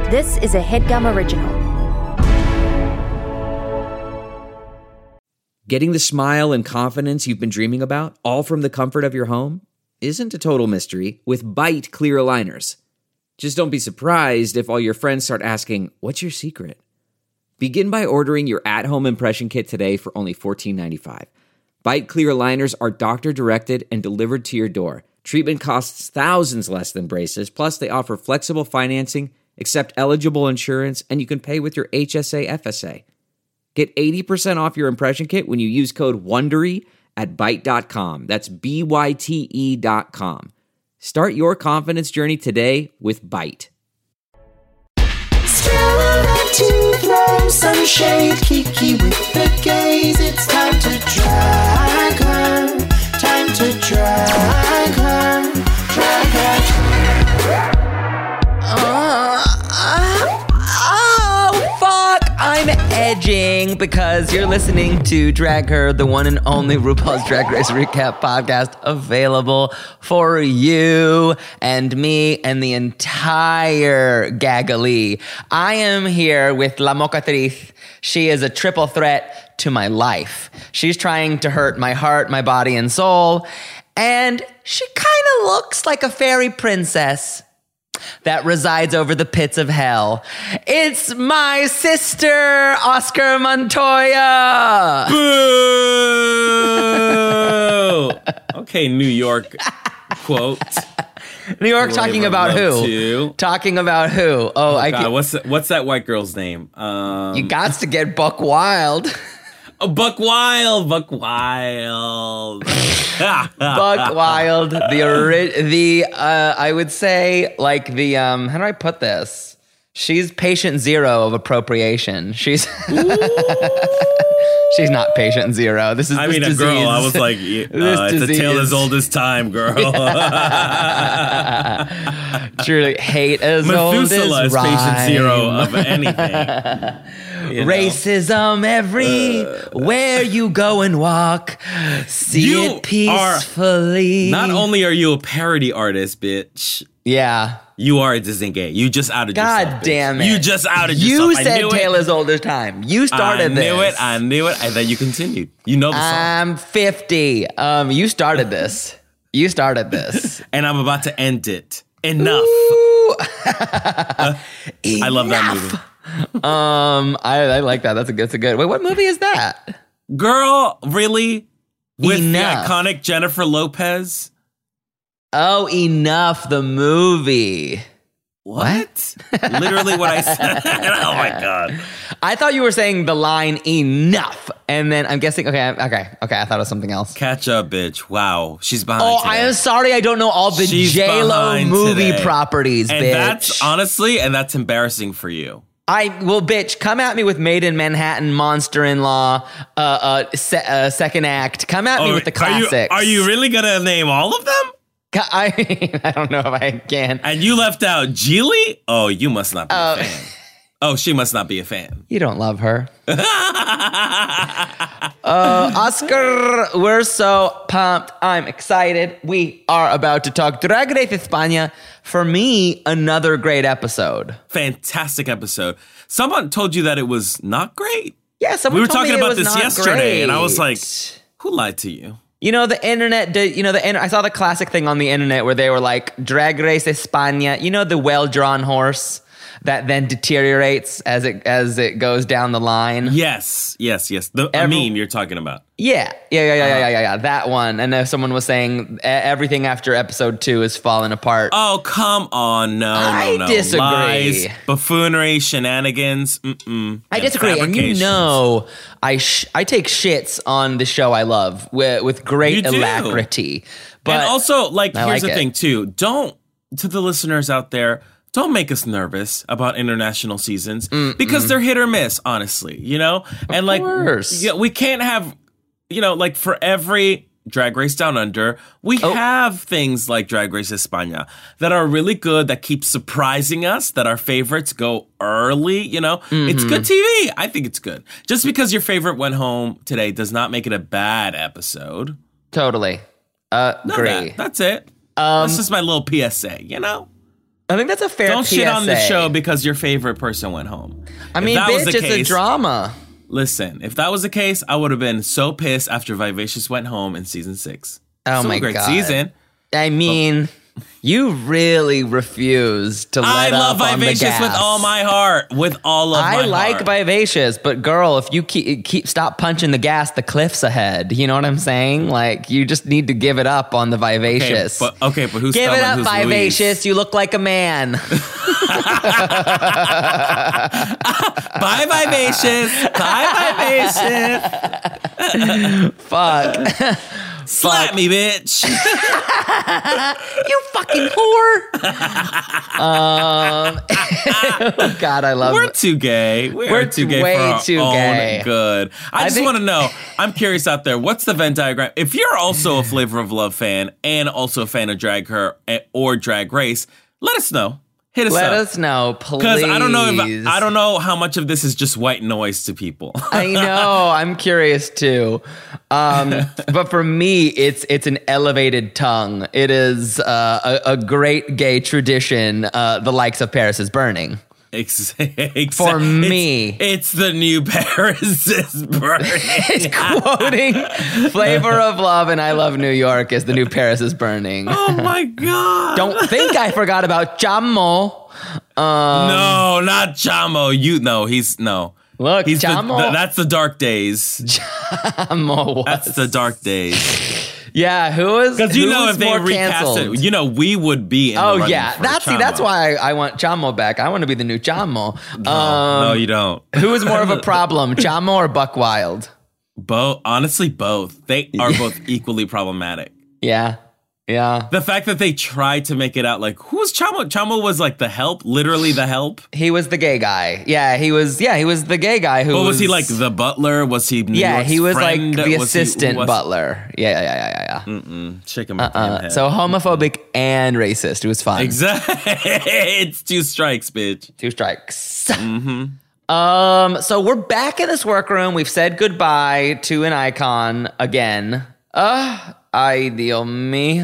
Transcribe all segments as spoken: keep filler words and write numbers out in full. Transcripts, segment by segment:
This is a HeadGum original. Getting the smile and confidence you've been dreaming about, all from the comfort of your home, isn't a total mystery with Byte clear aligners. Just don't be surprised if all your friends start asking, "What's your secret?" Begin by ordering your at-home impression kit today for only fourteen ninety-five. Byte clear aligners are doctor-directed and delivered to your door. Treatment costs thousands less than braces, plus they offer flexible financing, accept eligible insurance, and you can pay with your H S A F S A. Get eighty percent off your impression kit when you use code WONDERY at byte dot com. That's B Y T E dot com. Start your confidence journey today with Byte. To throw some shade, Kiki with the gaze. It's time to drag her. Time to drag her. Drag her. Uh, uh, oh, fuck! I'm edging because you're listening to Drag Her, the one and only RuPaul's Drag Race recap podcast available for you and me and the entire Gagalee. I am here with La Mocatriz. She is a triple threat to my life. She's trying to hurt my heart, my body, and soul. And she kind of looks like a fairy princess that resides over the pits of hell. It's my sister, Oscar Montoya. Boo! Okay, New York quote. New York talking about who? To. Talking about who? Oh, oh I God, can't. what's that, what's that white girl's name? Um, You got to get Buck Wild. oh, Buck Wild, Buck Wild. Buck Wild, the ori- the uh, I would say like the um how do I put this? She's patient zero of appropriation. She's she's not patient zero. This is I this mean, disease. a girl. I was like, uh, it's a tale as old as time, girl. Truly, hate as old Methuselah as is rhyme. patient zero of anything. You know? Racism everywhere uh, you go and walk. See you it peacefully. Are, not only are you a parody artist, bitch. Yeah. You are a disengage. You just outed God yourself. God damn bitch. it. You just outed you yourself. You said I knew tale it. as old as time. You started this. I knew this. it. I knew it. And then you continued. You know the song. I'm fifty. Um, you started this. You started this. And I'm about to end it. Enough. uh, I love that movie. Um, I, I like that. That's a good. That's a good. Wait, what movie is that? Girl, really? With Enough. the iconic Jennifer Lopez? Oh, Enough, the movie. What? Literally what I said. Oh my God. I thought you were saying the line enough. And then I'm guessing, okay, okay, okay. I thought it was something else. Catch up, bitch. Wow. She's behind Oh, today. I am sorry I don't know all the J-Lo movie today. properties, and bitch. And that's, honestly, and that's embarrassing for you. I, well, bitch, come at me with Made in Manhattan, Monster-in-Law, uh, uh, se- uh, Second Act. Come at me oh, with the classics. Are you, are you really going to name all of them? I mean, I don't know if I can. And you left out Geely? Oh, you must not be uh, a fan. Oh, she must not be a fan. You don't love her. uh, Oscar, we're so pumped. I'm excited. We are about to talk Drag Race España. For me, another great episode. Fantastic episode. Someone told you that it was not great? Yeah, someone We were told talking me about it was this not yesterday, great. and I was like, who lied to you? You know, the internet, did, you know, the I saw the classic thing on the internet where they were like, Drag Race España, you know, the well-drawn horse that then deteriorates as it as it goes down the line. Yes, yes, yes. The Every, meme you're talking about. Yeah, yeah, yeah, yeah, yeah, yeah, yeah, yeah. That one. And if someone was saying everything after episode two is falling apart. Oh, come on. No, I no, no. disagree. Lies, buffoonery, shenanigans. Mm-mm. I disagree. And you know, I sh- I take shits on the show I love with, with great alacrity. But and also, like, I here's like the it. thing, too. Don't, to the listeners out there, don't make us nervous about international seasons Mm-mm. because they're hit or miss, honestly, you know? Of and like, course. Yeah, we can't have, you know, like for every Drag Race Down Under, we oh. have things like Drag Race España that are really good, that keep surprising us, that our favorites go early, you know? Mm-hmm. It's good T V. I think it's good. Just because your favorite went home today does not make it a bad episode. Totally. Uh, agree. That. That's it. Um, That's just my little P S A, you know? I think that's a fair Don't P S A. shit on the show because your favorite person went home. I If mean, that was bitch, the it's case- a drama. Listen, if that was the case, I would have been so pissed after Vivacious went home in season six. Oh Still my a great God. season. I mean, you really refuse to let I love up on the Vivacious gas. with all my heart. With all of my I like heart. Vivacious, but girl, if you keep, keep stop punching the gas, the cliff's ahead. You know what I'm saying? Like, you just need to give it up on the Okay, Vivacious. but, okay, but who's Give it Thelma up, and who's Vivacious. You look like a man. Bye, Vivacious. Bye, Vivacious. Fuck. Slap me, bitch. You fucking whore. um, oh God, I love We're it. too gay. We're, We're too gay way for our too own gay. good. I, I just think- want to know. I'm curious out there. What's the Venn diagram? If you're also a Flavor of Love fan and also a fan of Drag Her eh, or Drag Race, let us know. Hit us Let up. us know, please. Because I don't know if I don't know how much of this is just white noise to people. I know. I'm curious too. Um, but for me, it's it's an elevated tongue. It is uh, a, a great gay tradition, uh, the likes of Paris is Burning. Ex- ex- For it's- me. it's the new Paris is burning. It's quoting Flavor of Love and I Love New York is the new Paris is Burning. Oh my god! Don't think I forgot about Chamo. Um, no, not Chamo. You no, he's no. Look, He's the, Chamo. the- that's the dark days. Chamo was. That's the dark days. Yeah, who is Because you who know is if they more recast canceled? it, you know we would be. In the Oh running yeah, for that's see, Chamo. that's why I, I want Chamo back. I want to be the new Chamo. No, Um, no, you don't. Who is more of a problem, Chamo or Buck Wild? Both, honestly, both. They are both equally problematic. Yeah, yeah. The fact that they tried to make it out like who's Chamo? Chamo was like the help, literally the help. He was the gay guy. Yeah, he was. Yeah, he was the gay guy who. But was he like the butler? Was he? New Yeah, York's he was friend? like the Was he- assistant was- butler. Yeah, yeah, yeah, yeah, yeah. Mm-mm, shake him up. Uh, so homophobic and racist. It was fun. Exactly. It's two strikes, bitch. Two strikes. Mm-hmm. Um. So we're back in this workroom. We've said goodbye to an icon again. Uh, ideal me.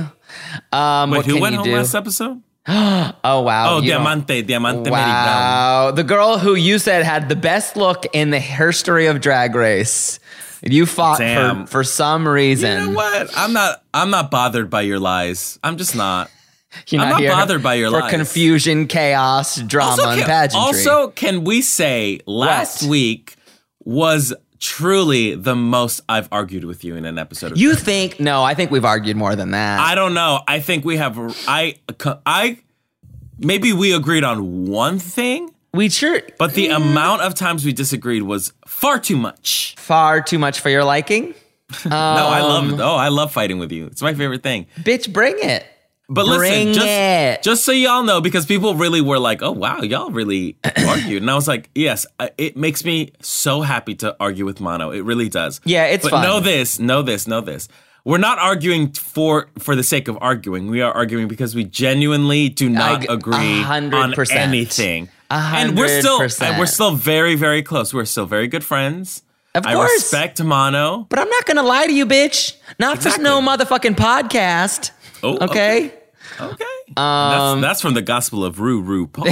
Um, Wait, what who can went you home do? last episode? Oh wow! Oh, you don't- Diamante, Diamante Mary Brown. Wow, the girl who you said had the best look in the history of Drag Race. You fought Damn. for for some reason. You know what? I'm not. I'm not bothered by your lies. I'm just not. You're I'm not not here bothered by your for lies. confusion, chaos, drama, and can, pageantry. also, can we say last What? week was truly the most I've argued with you in an episode of you Drag Race? think? No, I think we've argued more than that. I don't know. I think we have. I. I. Maybe we agreed on one thing, we sure, but the amount of times we disagreed was far too much. far too much for your liking. no, I Um, love. Oh, I love fighting with you. It's my favorite thing. Bitch, bring it. But Bring listen, just, it. just so y'all know, because people really were like, "Oh wow, y'all really argued," and I was like, "Yes, I- it makes me so happy to argue with Mono. It really does." Yeah, it's but fun. know this, know this, know this. We're not arguing for for the sake of arguing. We are arguing because we genuinely do not I- agree a hundred on percent. anything, A and we're still hundred percent. and we're still very very close. We're still very good friends. Of I course. respect Mono. But I'm not gonna lie to you, bitch. Not Exactly. for no motherfucking podcast. Oh, okay. Okay, Um, that's, that's from the Gospel of Ru Ru Paul.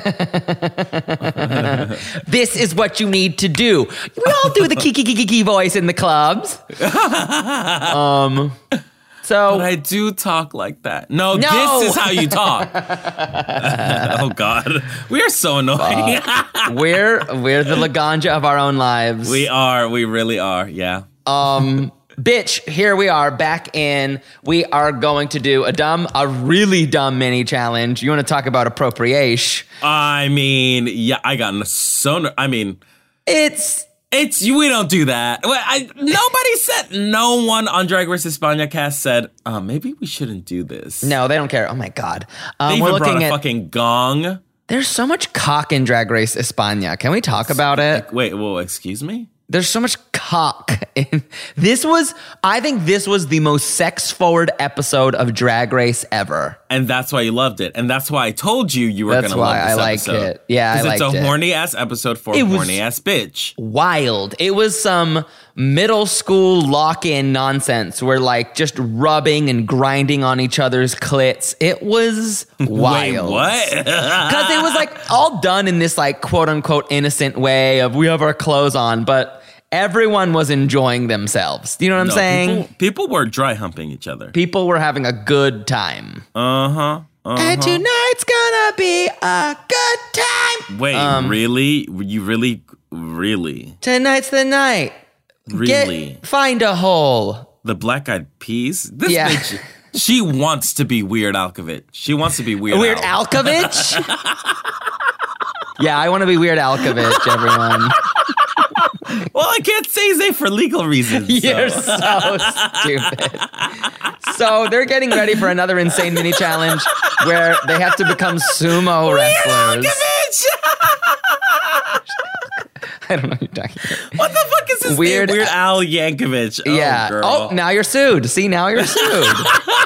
This is what you need to do. We all do the kiki kiki kiki voice in the clubs. um. So But I do talk like that. No, No. this is how you talk. Oh God, we are so annoying. we're we're the Laganja of our own lives. we are. We really are. Yeah. Um, bitch, here we are back in. We are going to do a dumb, a really dumb mini challenge. You want to talk about appropriation? I mean, yeah. I got so. ner- I mean, It's it's we don't do that. Well, I, nobody said. No one on Drag Race España cast said. Uh, maybe we shouldn't do this. no, they don't care. Oh my god. They Um, even we're brought looking a at. fucking gong. There's so much cock in Drag Race España. Can we talk about it? Wait. Well, excuse me. There's so much cock in this was I think this was the most sex forward episode of Drag Race ever. And that's why you loved it. And that's why I told you you were That's going to why love this I liked episode. it. Yeah, I Because it's liked a it. horny ass episode for It a was- horny ass bitch. Wild. It was some middle school lock-in nonsense where like just rubbing and grinding on each other's clits. It was wild. Wait, what? Because it was like all done in this like quote unquote innocent way of we have our clothes on, but everyone was enjoying themselves. Do you know what I'm No, saying? People, people were dry humping each other. People were having a good time. Uh-huh. Uh-huh. And tonight's gonna be a good time. Wait, Um, really? You really, really, Tonight's the night. really? Get, find a hole. The Black Eyed Peas? This Yeah. bitch, she wants to be Weird Alkovich. She wants to be Weird Weird Al. Alkovich? Yeah, I want to be Weird Alkovich, everyone. Well, I can't say Zay for legal reasons. You're so. so stupid. So they're getting ready for another insane mini challenge where they have to become sumo wrestlers. I don't know what you're talking about. What the fuck is this Weird name? Weird Al Yankovic. Oh, Yeah. girl. Oh, now you're sued. See, now you're sued.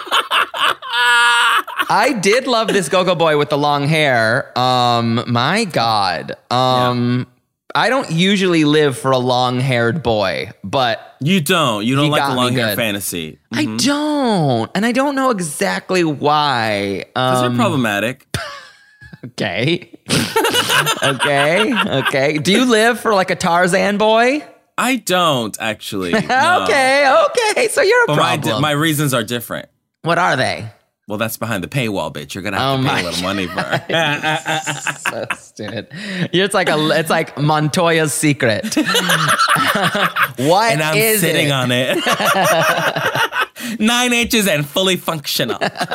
I did love this go-go boy with the long hair. Um, my God. Um, I don't usually live for a long-haired boy, but You don't. You don't He like got the me long hair good. fantasy. I don't. And I don't know exactly why. Those Um, are problematic. okay. okay. Okay. Do you live for like a Tarzan boy? I don't, actually. No. Okay. Okay. So you're a But my, problem. my reasons are different. What are they? Well, that's behind the paywall, bitch. You're gonna have Oh to pay my a little money for it. So stupid. It's like a. It's like Montoya's secret. What And I'm is sitting it? on it. Nine inches and fully functional.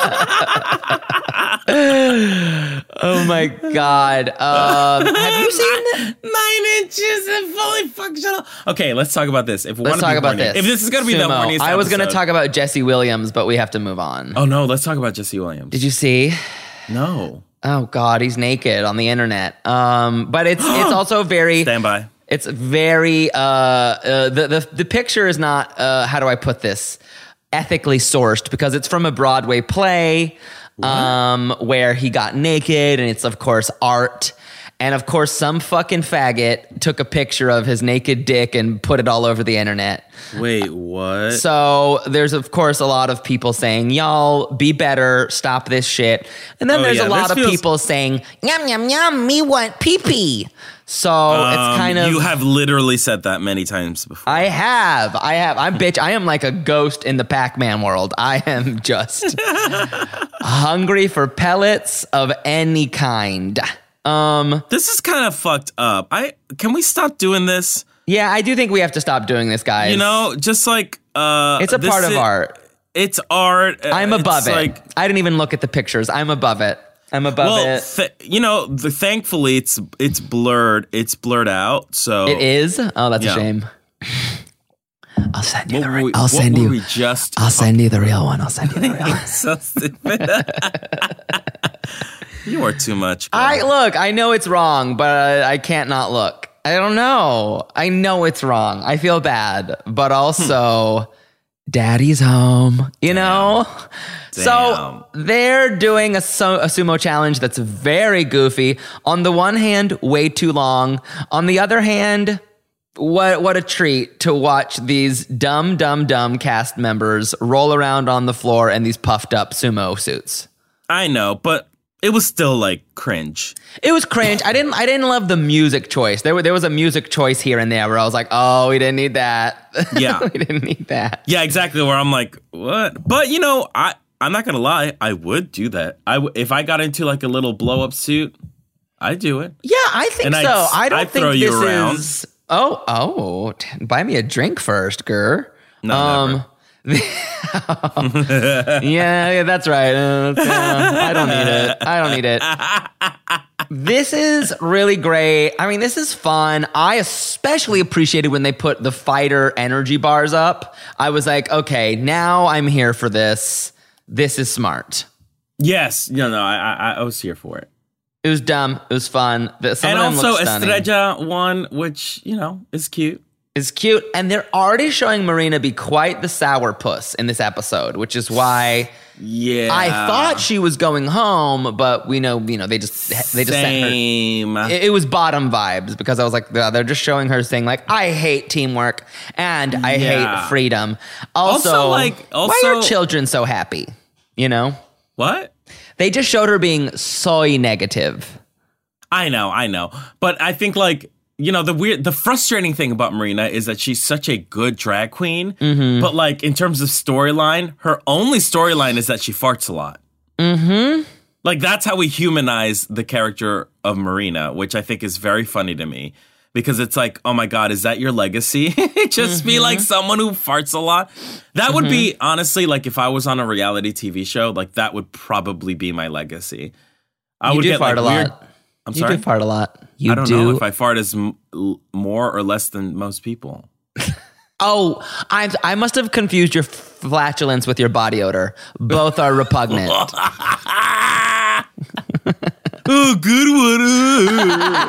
Oh my God. Um, have you seen? Nine inches and fully functional. Okay, let's talk about this. If we Let's want to talk be about horny, this. if this is gonna be the Sumo. horniest I was gonna episode- talk about Jesse Williams, but we have to move on. Oh no, let's talk about Jesse Williams. Did you see? No. Oh God, he's naked on the internet. Um, but it's it's also very. Stand by. It's very uh, uh the, the the picture is not uh how do I put this ethically sourced because it's from a Broadway play um where he got naked and it's of course art and of course some fucking faggot took a picture of his naked dick and put it all over the internet. Wait, what? So there's of course a lot of people saying, y'all be better, stop this shit. And then Oh, there's yeah, a lot this of feels- people saying, yum, yum, yum, me want pee-pee. So it's Um, kind of... You have literally said that many times before. I have. I have. I'm bitch. I am like a ghost in the Pac-Man world. I am just hungry for pellets of any kind. Um, This is kind of fucked up. I can we stop doing this? yeah, I do think we have to stop doing this, guys. You know, just like uh it's a this part of i- art. It's art. I'm above It's it. Like, I didn't even look at the pictures. I'm above it. I'm above well, it. th- you know, the, thankfully it's it's blurred. It's blurred out. So It is. Oh, that's Yeah. a shame. I'll send you What the. were Re- we, I'll what send were you. we just? I'll send you the real one. I'll send you the real one. so stupid. You are too much. Girl. I look. I know it's wrong, but I can't not look. I don't know. I know it's wrong. I feel bad, but also, Daddy's home. You know. So they're doing a, so- a sumo challenge that's very goofy. On the one hand, way too long. On the other hand, what what a treat to watch these dumb, dumb, dumb cast members roll around on the floor in these puffed up sumo suits. I know, but it was still like cringe. It was cringe. I didn't. I didn't love the music choice. There were there was a music choice here and there where I was like, oh, we didn't need that. Yeah. we didn't need that. Yeah, exactly. Where I'm like, what? But you know, I I'm not gonna lie. I would do that. I w- if I got into like a little blow up suit, I'd do it. Yeah, I think And so. I'd- I don't I'd think throw you this around. is. Oh, oh! t- Buy me a drink first, Gur. No, um, yeah, yeah, that's right. Uh, that's, uh, I don't need it. I don't need it. This is really great. I mean, this is fun. I especially appreciated when they put the fighter energy bars up. I was like, okay, now I'm here for this. This is smart. Yes. No, no. I I, I was here for it. It was dumb. It was fun. The- Some And of them also look stunning. Estrella won, which you know is cute. is cute. And they're already showing Marina be quite the sourpuss in this episode, which is why Yeah. I thought she was going home, but we know, you know, they just they just Same. sent her. It, it was bottom vibes because I was like, yeah, they're just showing her saying like, I hate teamwork and I Yeah. hate freedom. Also, Also, like, why are also- children so happy? You know, What? they just showed her being soy negative. I know, I know. But I think like, you know, the weird, the frustrating thing about Marina is that she's such a good drag queen. Mm-hmm. But like in terms of storyline, her only storyline is that she farts a lot. Mm-hmm. Like that's how we humanize the character of Marina, which I think is very funny to me. Because it's like, oh my God, is that your legacy? Just Mm-hmm. be like someone who farts a lot. That would be, honestly, like if I was on a reality T V show, like that would probably be my legacy. I You would do get fart like a weird. lot. I'm You sorry. do fart a lot. You I don't do. know if I fart as m- l- more or less than most people. Oh, I I must have confused your flatulence with your body odor. Both are repugnant. Oh, good one.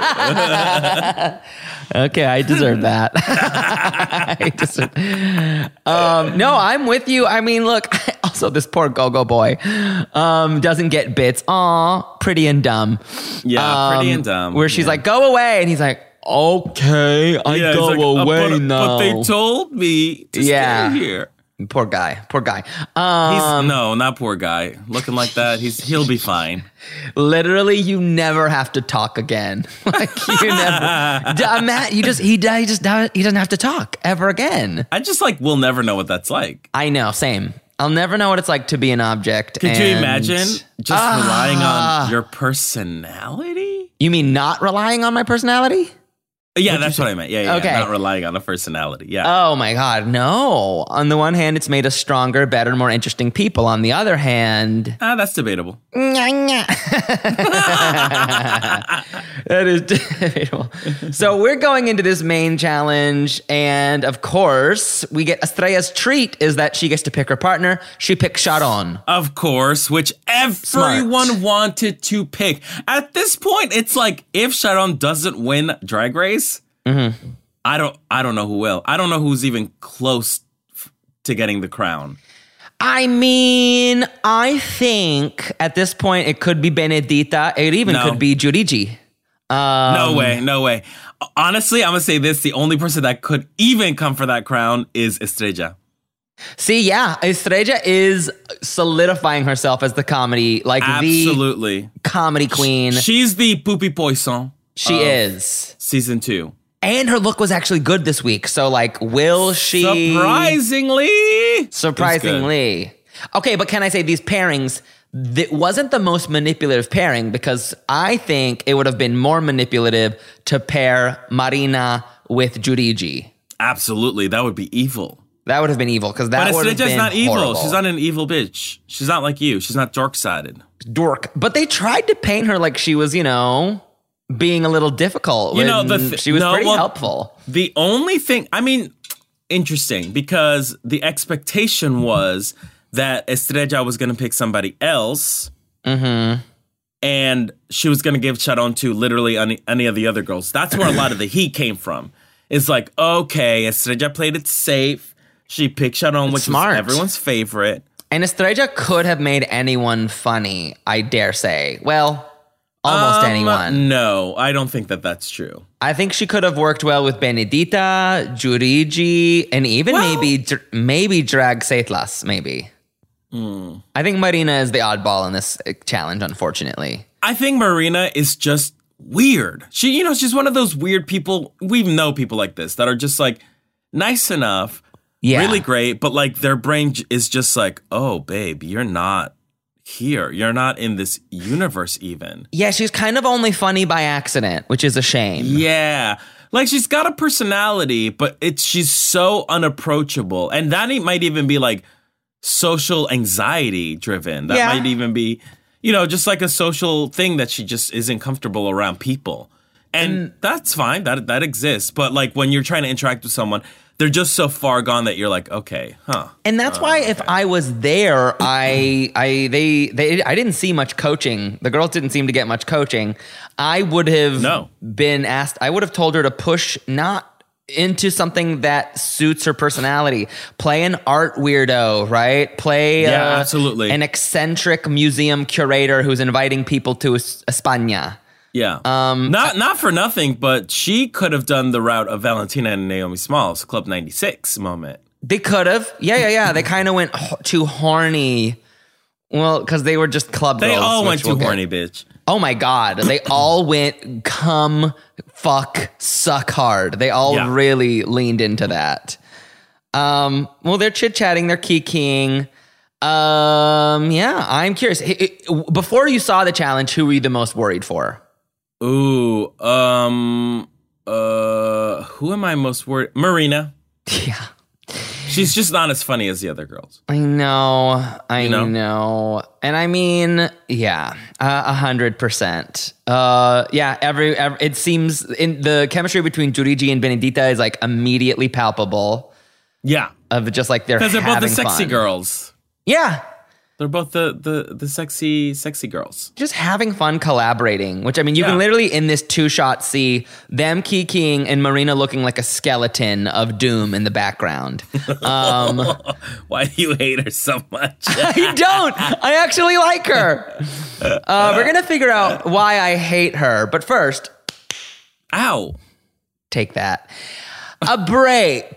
Okay, I deserve that. I deserve. Um, no, I'm with you. I mean, look. Also, this poor go-go boy um, doesn't get bits. Aw, pretty and dumb. Yeah, pretty Um, and dumb. Where she's Yeah. like, "Go away," and he's like, "Okay, I Yeah, it's go like, uh, away but, now." But they told me to Yeah. stay here. Poor guy. Poor guy. He's Um, no, not poor guy. Looking like that, he's he'll be fine. literally, you never have to talk again. Like you never. D- uh, Matt, you just he, he just he doesn't have to talk ever again. I just like we'll never know what that's like. I know. Same. I'll never know what it's like to be an object. Could you and- imagine just Ah. relying on your personality? You mean not relying on my personality? Yeah, that's what I meant. Yeah, yeah, Okay. yeah. Not relying on a personality. Yeah. Oh my God, no. On the one hand, it's made us stronger, better, more interesting people. On the other hand, Ah, that's debatable. that is debatable. So we're going into this main challenge, and of course, we get Estrella's treat is that she gets to pick her partner. She picks Sharon. Of course, which everyone wanted to pick. At this point, it's like if Sharon doesn't win Drag Race, Mm-hmm. I don't. I don't know who will. I don't know who's even close f- to getting the crown. I mean, I think at this point it could be Benedita. It even No. could be Giudici. Um, No way. No way. Honestly, I'm gonna say this: the only person that could even come for that crown is Estrella. See, yeah, Estrella is solidifying herself as the comedy, like Absolutely, the comedy queen. she's the Poupie Poisson. She of is. season two. And her look was actually good this week. So, like, will she? Surprisingly, It's Surprisingly. Okay, but can I say these pairings, that wasn't the most manipulative pairing because I think it would have been more manipulative to pair Marina with Giudici. good. Absolutely, that would be evil. That would have been evil because that But would have Estrella's been not evil. horrible. She's not an evil bitch. She's not like you. She's not dork-sided. dork. But they tried to paint her like she was, you know, being a little difficult. You know, when the th- she was no, pretty well, helpful. The only thing, I mean, interesting because the expectation was that Estrella was going to pick somebody else. Mm-hmm. And she was going to give Sharon to literally any, any of the other girls. That's where a lot of the heat came from. It's like, okay, Estrella played it safe. She picked Sharon, which smart. was everyone's favorite. And Estrella could have made anyone funny, I dare say. Well, almost Um, anyone. No, I don't think that that's true. I think she could have worked well with Benedita, Giudici, and even Well- maybe dr- maybe Drag Seitlas, maybe. Hmm. I think Marina is the oddball in this uh, challenge, unfortunately. I think Marina is just weird. She, you know, she's one of those weird people. We know people like this that are just like nice enough, Yeah. really great, but like their brain j- is just like, oh, babe, you're not here. You're not in this universe even. Yeah, she's kind of only funny by accident, which is a shame. Yeah. Like she's got a personality, but it's she's so unapproachable. And that e- might even be like social anxiety driven. That Yeah. might even be, you know, just like a social thing that she just isn't comfortable around people. And that's fine. That that exists. But like when you're trying to interact with someone, they're just so far gone that you're like, okay, huh. And that's why if I was there, I I they they I didn't see much coaching. The girls didn't seem to get much coaching. I would have No. been asked. I would have told her to push not into something that suits her personality. Play an art weirdo, right? Play Yeah, uh, absolutely. an eccentric museum curator who's inviting people to Es- España. Yeah. Um, not not for nothing, but she could have done the route of Valentina and Naomi Smalls, Club ninety-six moment. They could have. Yeah, yeah, yeah. They kind of went ho- too horny. Well, because they were just club They girls. all which went too we'll get. horny, bitch. Oh my God. They all went come, fuck, suck hard. They all Yeah. really leaned into that. Um, well, they're chit-chatting. They're kikiing. Um, yeah, I'm curious. Hey, it- Before you saw the challenge, who were you the most worried for? Ooh, um, uh, who am I most worried? Marina. Yeah. She's just not as funny as the other girls. I know, I You know? know, and I mean, yeah, a hundred percent. Uh, yeah, every, every it seems in the chemistry between Jurigi and Benedita is like immediately palpable. Yeah, Of just like they're because they're both the having sexy fun. girls. Yeah, They're both the the the sexy sexy girls. just having fun collaborating. Which I mean, you Yeah. can literally in this two shot see them kikiing and Marina looking like a skeleton of doom in the background. Um, Why do you hate her so much? I don't. I actually like her. Uh, we're gonna figure out why I hate her, but first. Ow. Take that. A break.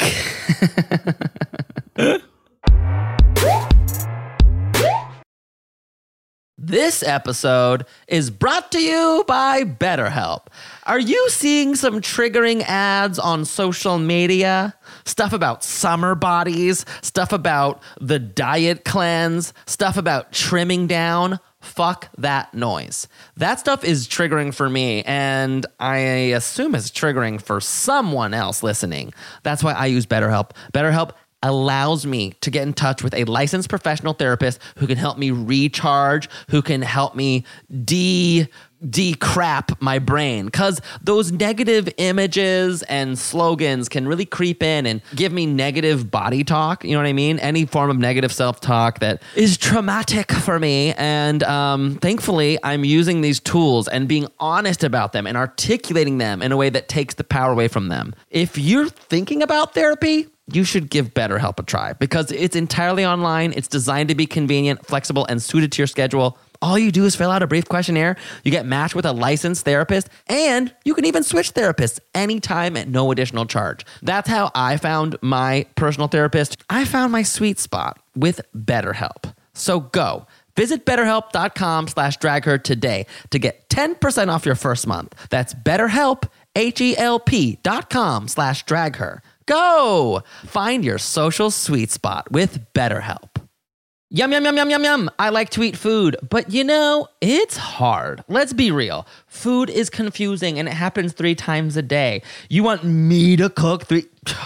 This episode is brought to you by BetterHelp. Are you seeing some triggering ads on social media? Stuff about summer bodies, stuff about the diet cleanse, stuff about trimming down. Fuck that noise. That stuff is triggering for me, and I assume it's triggering for someone else listening. That's why I use BetterHelp. BetterHelp allows me to get in touch with a licensed professional therapist who can help me recharge, who can help me de de-crap my brain, because those negative images and slogans can really creep in and give me negative body talk. You know what I mean? Any form of negative self-talk that is traumatic for me. And um, thankfully, I'm using these tools and being honest about them and articulating them in a way that takes the power away from them. If you're thinking about therapy, you should give BetterHelp a try because it's entirely online. It's designed to be convenient, flexible, and suited to your schedule. All you do is fill out a brief questionnaire. You get matched with a licensed therapist, and you can even switch therapists anytime at no additional charge. That's how I found my personal therapist. I found my sweet spot with BetterHelp. So go. Visit betterhelp.com slash dragher today to get ten percent off your first month. That's BetterHelp, H-E-L-P dot com slash dragher. Go! Find your social sweet spot with BetterHelp. Yum, yum, yum, yum, yum, yum. I like to eat food, but you know, it's hard. Let's be real. Food is confusing and it happens three times a day. You want me to cook three...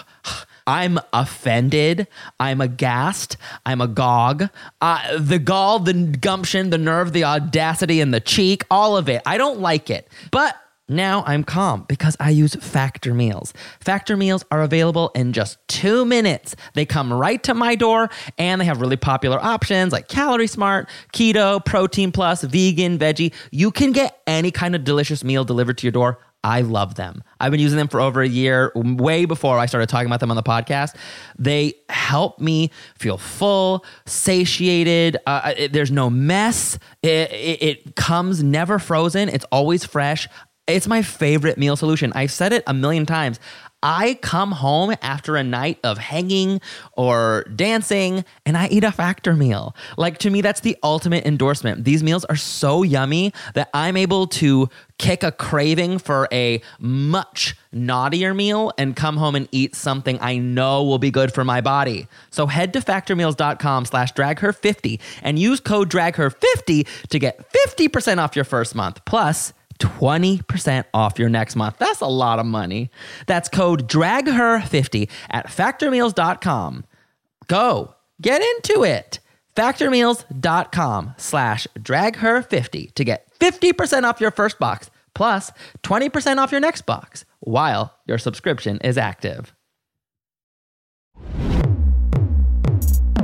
I'm offended. I'm aghast. I'm agog. Uh, the gall, the gumption, the nerve, the audacity, and the cheek, all of it. I don't like it. But now I'm calm because I use Factor Meals. Factor Meals are available in just two minutes. They come right to my door and they have really popular options like Calorie Smart, Keto, Protein Plus, Vegan, Veggie. You can get any kind of delicious meal delivered to your door. I love them. I've been using them for over a year, way before I started talking about them on the podcast. They help me feel full, satiated. Uh, it, there's no mess. It, it, it comes never frozen. It's always fresh. It's my favorite meal solution. I've said it a million times. I come home after a night of hanging or dancing and I eat a Factor meal. Like, to me, that's the ultimate endorsement. These meals are so yummy that I'm able to kick a craving for a much naughtier meal and come home and eat something I know will be good for my body. So head to factormeals.com slash dragher50 and use code dragher fifty to get fifty percent off your first month. Plus, twenty percent off your next month. That's a lot of money. That's code dragher fifty at factormeals.com. Go. Get into it. Factormeals.com slash dragher50 to get fifty percent off your first box plus twenty percent off your next box while your subscription is active.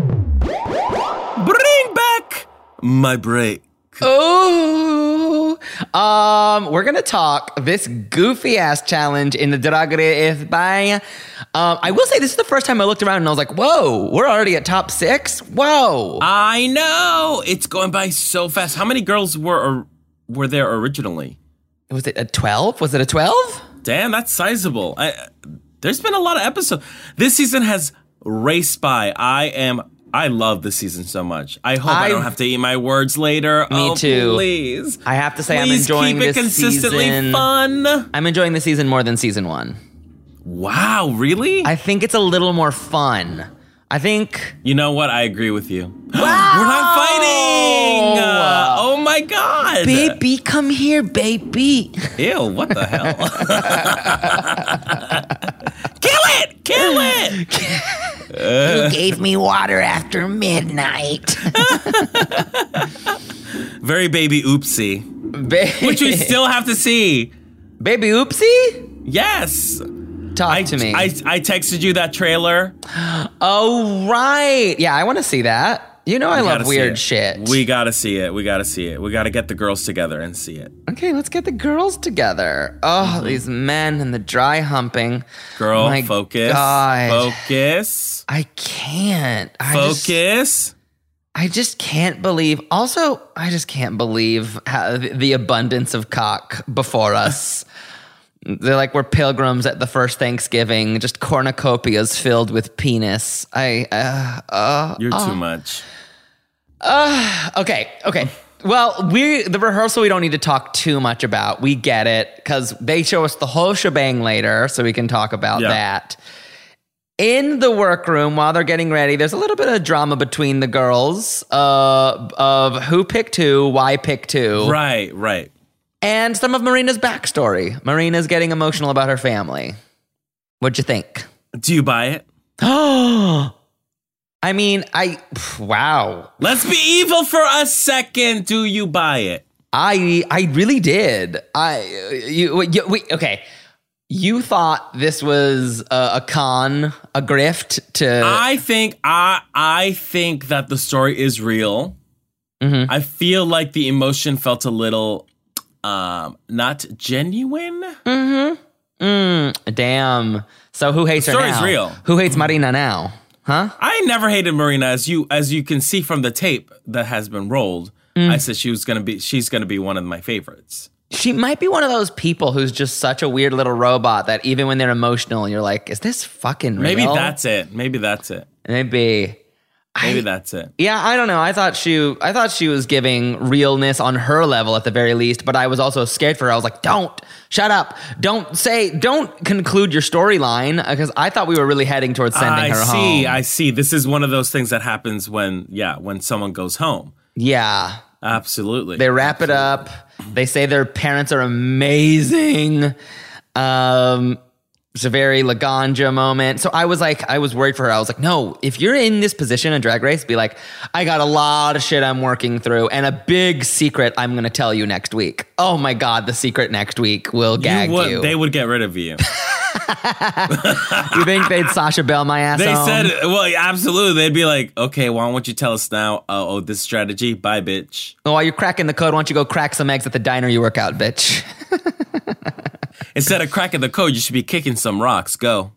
Bring back my break. Oh, Um, we're gonna talk this goofy ass challenge in the Drag Race España. Um, I will say this is the first time I looked around and I was like, "Whoa, we're already at top six! Whoa!" I know it's going by so fast. How many girls were were there originally? Was it a twelve? Was it a twelve? Damn, that's sizable. I, there's been a lot of episodes. This season has raced by. I am. I love this season so much. I hope I, I don't have to eat my words later. Me oh, too. Please. I have to say please I'm enjoying keep it this consistently season. fun. I'm enjoying the season more than season one. Wow, really? I think it's a little more fun. I think. You know what? I agree with you. Wow! We're not fighting. Uh, oh my god, baby, come here, baby. Ew! What the hell? Kill it! Kill it! You gave me water after midnight. Very baby oopsie. Ba- Which we still have to see. Baby oopsie? Yes. Talk I, to me. I, I texted you that trailer. Oh, right. Yeah, I want to see that. You know I We love gotta weird see it. shit. We gotta see it. We gotta see it. We gotta get the girls together and see it. Okay, let's get the girls together. Oh, Mm-hmm. these men and the dry humping. Girl, My focus. God. Focus. I can't. I Just, Focus. I just can't believe. Also, I just can't believe how the, the abundance of cock before us. They're like we're pilgrims at the first Thanksgiving, just cornucopias filled with penis. I, uh, uh, You're uh, too much. Uh, okay, okay. Well, we the rehearsal we don't need to talk too much about. We get it because they show us the whole shebang later, so we can talk about Yeah. that. In the workroom, while they're getting ready, there's a little bit of drama between the girls uh, of who picked who, why picked who. Right, right. And some of Marina's backstory. Marina's getting emotional about her family. What'd you think? Do you buy it? Oh, I mean, I, wow. Let's be evil for a second. Do you buy it? I, I really did. I, you, you wait, okay. You thought this was a, a con, a grift to. I think I I think that the story is real. Mm-hmm. I feel like the emotion felt a little um not genuine. Mm-hmm. Mm, damn. So who hates The her story's now? real. Who hates Marina now? Huh? I never hated Marina, as you as you can see from the tape that has been rolled. Mm. I said she was gonna be she's gonna be one of my favorites. She might be one of those people who's just such a weird little robot that even when they're emotional, you're like, is this fucking real? Maybe that's it. Maybe that's it. Maybe. Maybe I, that's it. Yeah, I don't know. I thought she I thought she was giving realness on her level at the very least, but I was also scared for her. I was like, don't, shut up. Don't say, don't conclude your storyline, because I thought we were really heading towards sending I her see, home. I see. This is one of those things that happens when, yeah, when someone goes home. Yeah. Absolutely. They wrap it up. They say their parents are amazing. Um, it's a very Laganja moment. So I was like, I was worried for her. I was like, no, if you're in this position in Drag Race, be like, I got a lot of shit I'm working through and a big secret I'm going to tell you next week. Oh my God, the secret next week will gag you. would, you. They would get rid of you. You think they'd Sasha Bell my ass They home? said, well, absolutely. They'd be like, okay, why don't you tell us now? Oh, oh this strategy? Bye, bitch. Oh, while you're cracking the code, why don't you go crack some eggs at the diner you work out, bitch? Instead of cracking the code, you should be kicking some rocks. Go.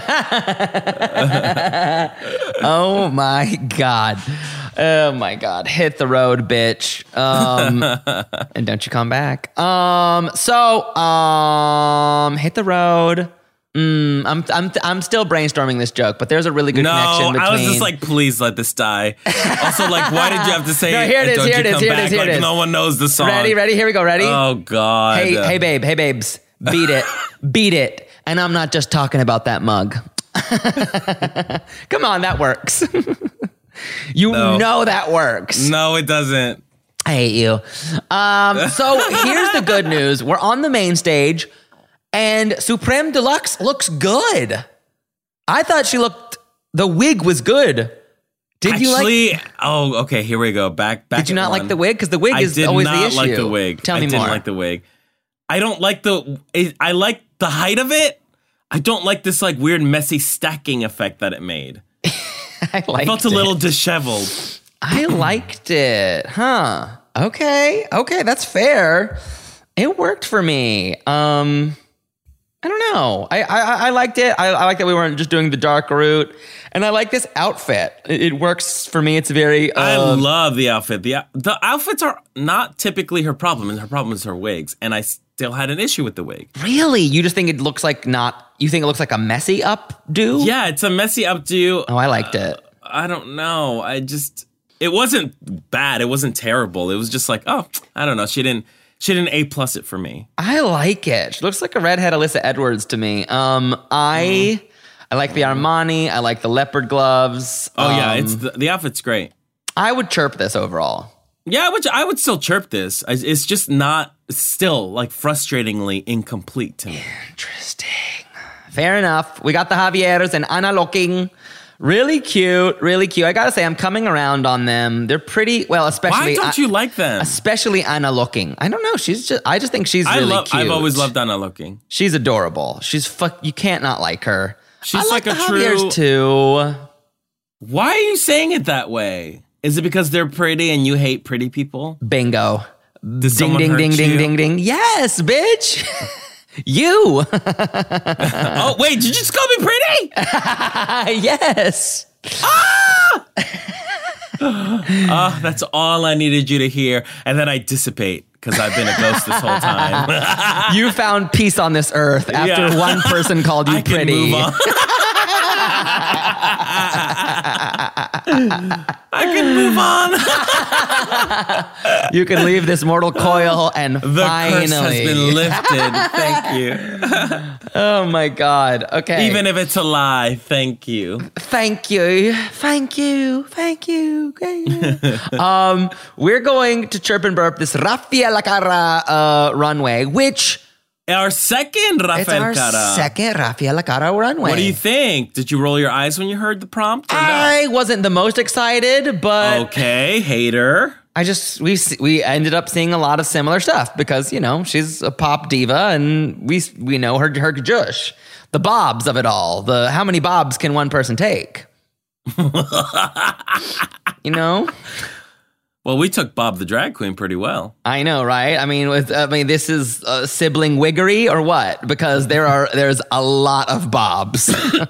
Oh my God. Oh my God. Hit the road, bitch. Um, and don't you come back. Um, so, um, hit the road. Mm, I'm, I'm, I'm still brainstorming this joke, but there's a really good No, connection between. I was just like, please let this die. Also, like, why did you have to say, No, here it is, don't here you it is, come here it back? is, here it Like, is. no one knows the song. Ready, ready? Here we go. Ready? Oh, God. Hey, hey, babe. Hey, babes. Beat it. Beat it. And I'm not just talking about that mug. Come on, that works. You No. know that works. No, it doesn't. I hate you. Um, so here's the good news. We're on the main stage, and Supreme Deluxe looks good. I thought she looked, the wig was good. Did you like? Actually, oh, okay, here we go. Back, back. Did you at not one. like the wig? Because the wig I is did always not the issue. like the wig. Tell I me didn't more. like the wig. I don't like the. I like the height of it. I don't like this like weird messy stacking effect that it made. I liked It felt a it. little disheveled. I liked it, huh? Okay, okay, that's fair. It worked for me. Um, I don't know. I I, I liked it. I, I like that we weren't just doing the dark route, and I like this outfit. It, it works for me. It's very. Uh, I love the outfit. the The outfits are not typically her problem, and her problem is her wigs. And I still had an issue with the wig. Really, you just think it looks like not? You think it looks like a messy updo? Yeah, it's a messy updo. Oh, I liked it. Uh, I don't know. I just. It wasn't bad. It wasn't terrible. It was just like, oh, I don't know. She didn't. She didn't A plus it for me. I like it. She looks like a redhead Alyssa Edwards to me. Um, I mm. I like the Armani. I like the leopard gloves. Oh um, yeah, it's the, the outfit's great. I would chirp this overall. Yeah, I would, I would still chirp this. It's just not still like frustratingly incomplete to me. Interesting. Fair enough. We got the Javieres and Ana looking really cute, really cute. I gotta say, I'm coming around on them. They're pretty well, especially. Why don't you like them? Especially Ana looking. I don't know. She's just. I just think she's really I love, cute. I've always loved Ana looking. She's adorable. She's fuck. You can't not like her. She's I like, like a the true. Javieres too. Why are you saying it that way? Is it because they're pretty and you hate pretty people? Bingo. Did ding someone ding hurt ding you? ding ding ding. Yes, bitch. You. Oh wait, did you just call me pretty? Yes. Ah! Oh, that's all I needed you to hear. And then I dissipate because I've been a ghost this whole time. You found peace on this earth after Yeah. one person called you I can pretty. move on. I can move on. You can leave this mortal coil and The finally. curse has been lifted. Thank you. Oh my God. Okay. Even if it's a lie, thank you. Thank you. Thank you. Thank you. Okay. um, we're going to chirp and burp this Rafael La Cara uh, runway, which Our second it's Rafael our Cara. second Rafael La Cara runway. What do you think? Did you roll your eyes when you heard the prompt? or no? I wasn't the most excited, but Okay, hater. I just we we ended up seeing a lot of similar stuff because you know she's a pop diva and we we know her her jush, the bobs of it all. The how many bobs can one person take? You know. Well, we took Bob the drag queen pretty well. I know, right? I mean, with I mean, this is uh, sibling wiggery or what? Because there are there's a lot of bobs.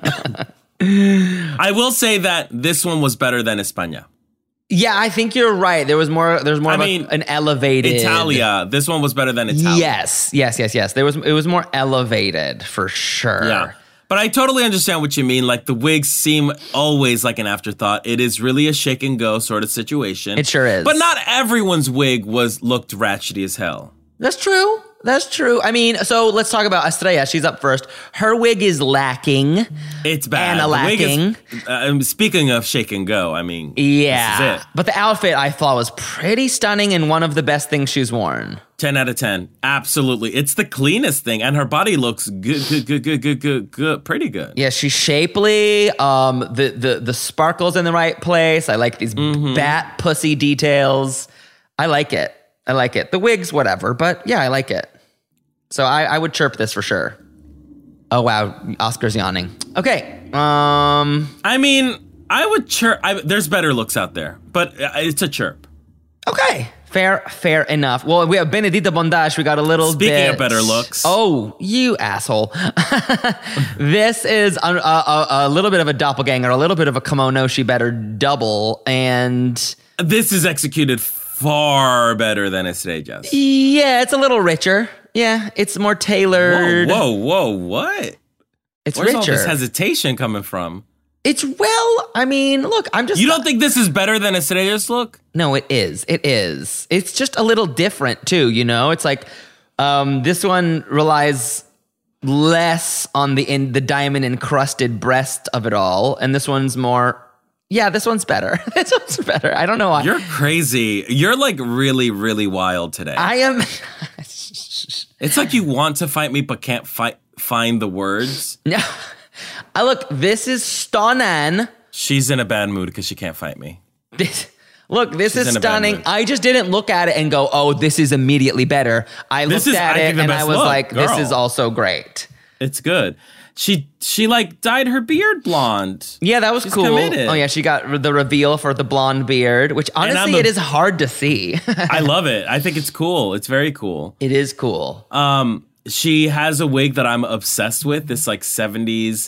I will say that this one was better than España. Yeah, I think you're right. There was more. There's more I of a- mean, an elevated Italia. This one was better than Italia. Yes, yes, yes, yes. There was. It was more elevated for sure. Yeah. But I totally understand what you mean. Like the wigs seem always like an afterthought. It is really a shake and go sort of situation. It sure is. But not everyone's wig was looked ratchety as hell. That's true. That's true. I mean, so let's talk about Estrella. She's up first. Her wig is lacking. It's bad. Anna The wig is- lacking. uh, speaking of shake and go, I mean, Yeah. this is it. But the outfit I thought was pretty stunning and one of the best things she's worn. ten out of ten. Absolutely. It's the cleanest thing. And her body looks good, good, good, good, good, good, good. Pretty good. Yeah, she's shapely. Um, the the the sparkle's in the right place. I like these Mm-hmm. bat pussy details. I like it. I like it. The wigs, whatever, but yeah, I like it. So I, I would chirp this for sure. Oh wow, Oscar's yawning. Okay. Um. I mean, I would chirp. I, there's better looks out there, but uh, it's a chirp. Okay. Fair. Fair enough. Well, we have Benedita Bondage. We got a little Speaking bit. of better looks. Oh, you asshole. This is a, a, a little bit of a doppelganger, a little bit of a kimono she better double, and This is executed far better than Estrella's. yeah, it's a little richer. Yeah, it's more tailored. Whoa, whoa, whoa, what? It's Where's all richer. this hesitation coming from? It's well, I mean, look, I'm just You don't think this is better than Estrella's look? No, it is. It is. It's just a little different too, you know? It's like um, this one relies less on the in the diamond encrusted breast of it all, and this one's more yeah, this one's better. This one's better. I don't know why. You're crazy. You're like really, really wild today. I am it's like you want to fight me but can't fight find the words. No. I look, this is stunning. She's in a bad mood because she can't fight me. This, look, this She's is in a bad stunning. mood. I just didn't look at it and go, "Oh, this is immediately better." I This looked is, at I it think, the and I best was look, like, "This girl. is also great." It's good. She she like dyed her beard blonde. Yeah, that was She's cool. committed. Oh yeah, she got the reveal for the blonde beard, which honestly a- it is hard to see. I love it. I think it's cool. It's very cool. It is cool. Um, she has a wig that I'm obsessed with. This like seventies,